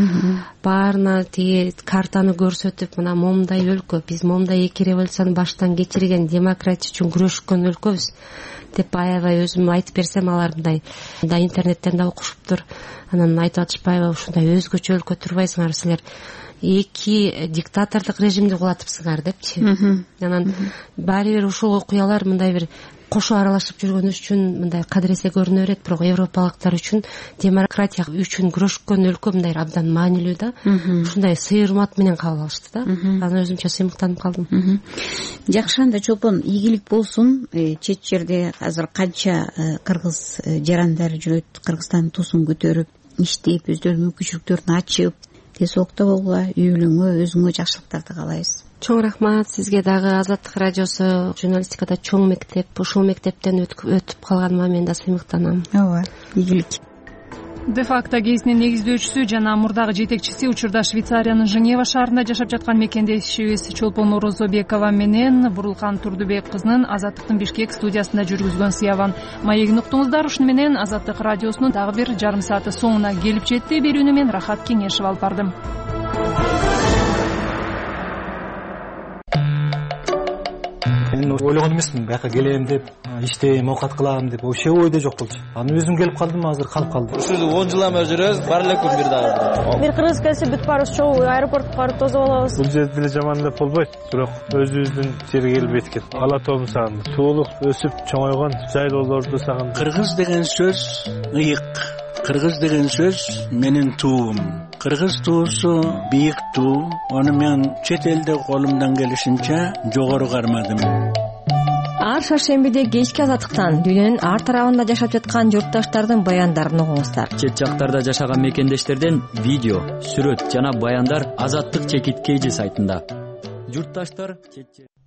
Баарына тиги картаны көрсөтүп, мына момундай өлкө, биз момундай 2 революцияны баштан кечирген, демократия үчүн күрөшкөн өлкөбүз деп аябай өзүм айтып берсем, алар мындай интернеттен да окушуптур. Анан айтып атышпайбы, ушундай өзгөчө өлкө турбайсыңар силер, эки диктатордук режимди кулатыпсыңар депчи. Анан баары бир ушул окуялар мындай бир кошо аралашып жүргөнүбүз үчүн мындай кадыресе көрүнө берет, бирок европалыктар үчүн, демократия үчүн күрөшкөн өлкө мындай абдан маанилүү да. Ушундай сый урмат менен кабыл алышты да. Анан өзүмчө сыймыктанып калдым. Жакшы, анда чолпон ийгилик болсун. Чет жерде азыр канча кыргыз жарандар жүрөт, Кыргызстандын туусун көтөрүп, иштеп, өздөрүнүн мүмкүнчүлүктөрүн ачып, тез убакта болгула, үй бүлөңө, өзүңө жакшылыктарды каалайбыз. Чоң рахмат сизге дагы. Азаттык радиосу журналистикада чоң мектеп. Ушул мектептен өтүп калганыма мен да сыймыктанам. Ооба, ийгилик. Де-факто гезинин негиздөөчүсү жана мурдагы жетекчиси учурда Швейцариянын Женева шаарында жашап жаткан мекендешибиз Чолпон Орозобекова менен Бурулкан Турдубек кызынын Азаттыктын Бишкек студиясында жүргүзгөн сыябан маегин уктуңуздар. Ушуну менен Азаттык радиосунун дагы бир жарым сааты соңуна келип жетти. Берүүнү мен Рахат Кеңешев алып бардым. Мен ойлогон эмесмин бияка келем деп, иштейм, оокат кылам деп, вообще ойдо жок болчу. Анан өзүм келип калдым, азыр калып калдым. Ушул 10 жыл эме жүрөбүз, бар эле күн бир дагы. Бир кыргыз келсе бүт баарыбыз чогуу аэропортко барып тосуп алабыз. Бул жерде деле жаман деп болбойт, бирок өзүбүздүн жерге келип эткен. Ала тоом сагын, суулук өсүп чоңойгон жайлоолорду сагын. Кыргыз деген сөз ыйык. Кыргыз деген сөз менин туум. Кыргыз туусу бийик туу. Аны мен чет элде колумдан келишинче жогору кармадым. Ар шаршембиде кечки Азаттыктан дүйнөнүн ар тарабында жашап жаткан журтташтардын баяндарын угуңуздар. Чет жактарда жашаган мекендештерден видео, сүрөт жана баяндар Азаттык чекит KG сайтында. Журтташтар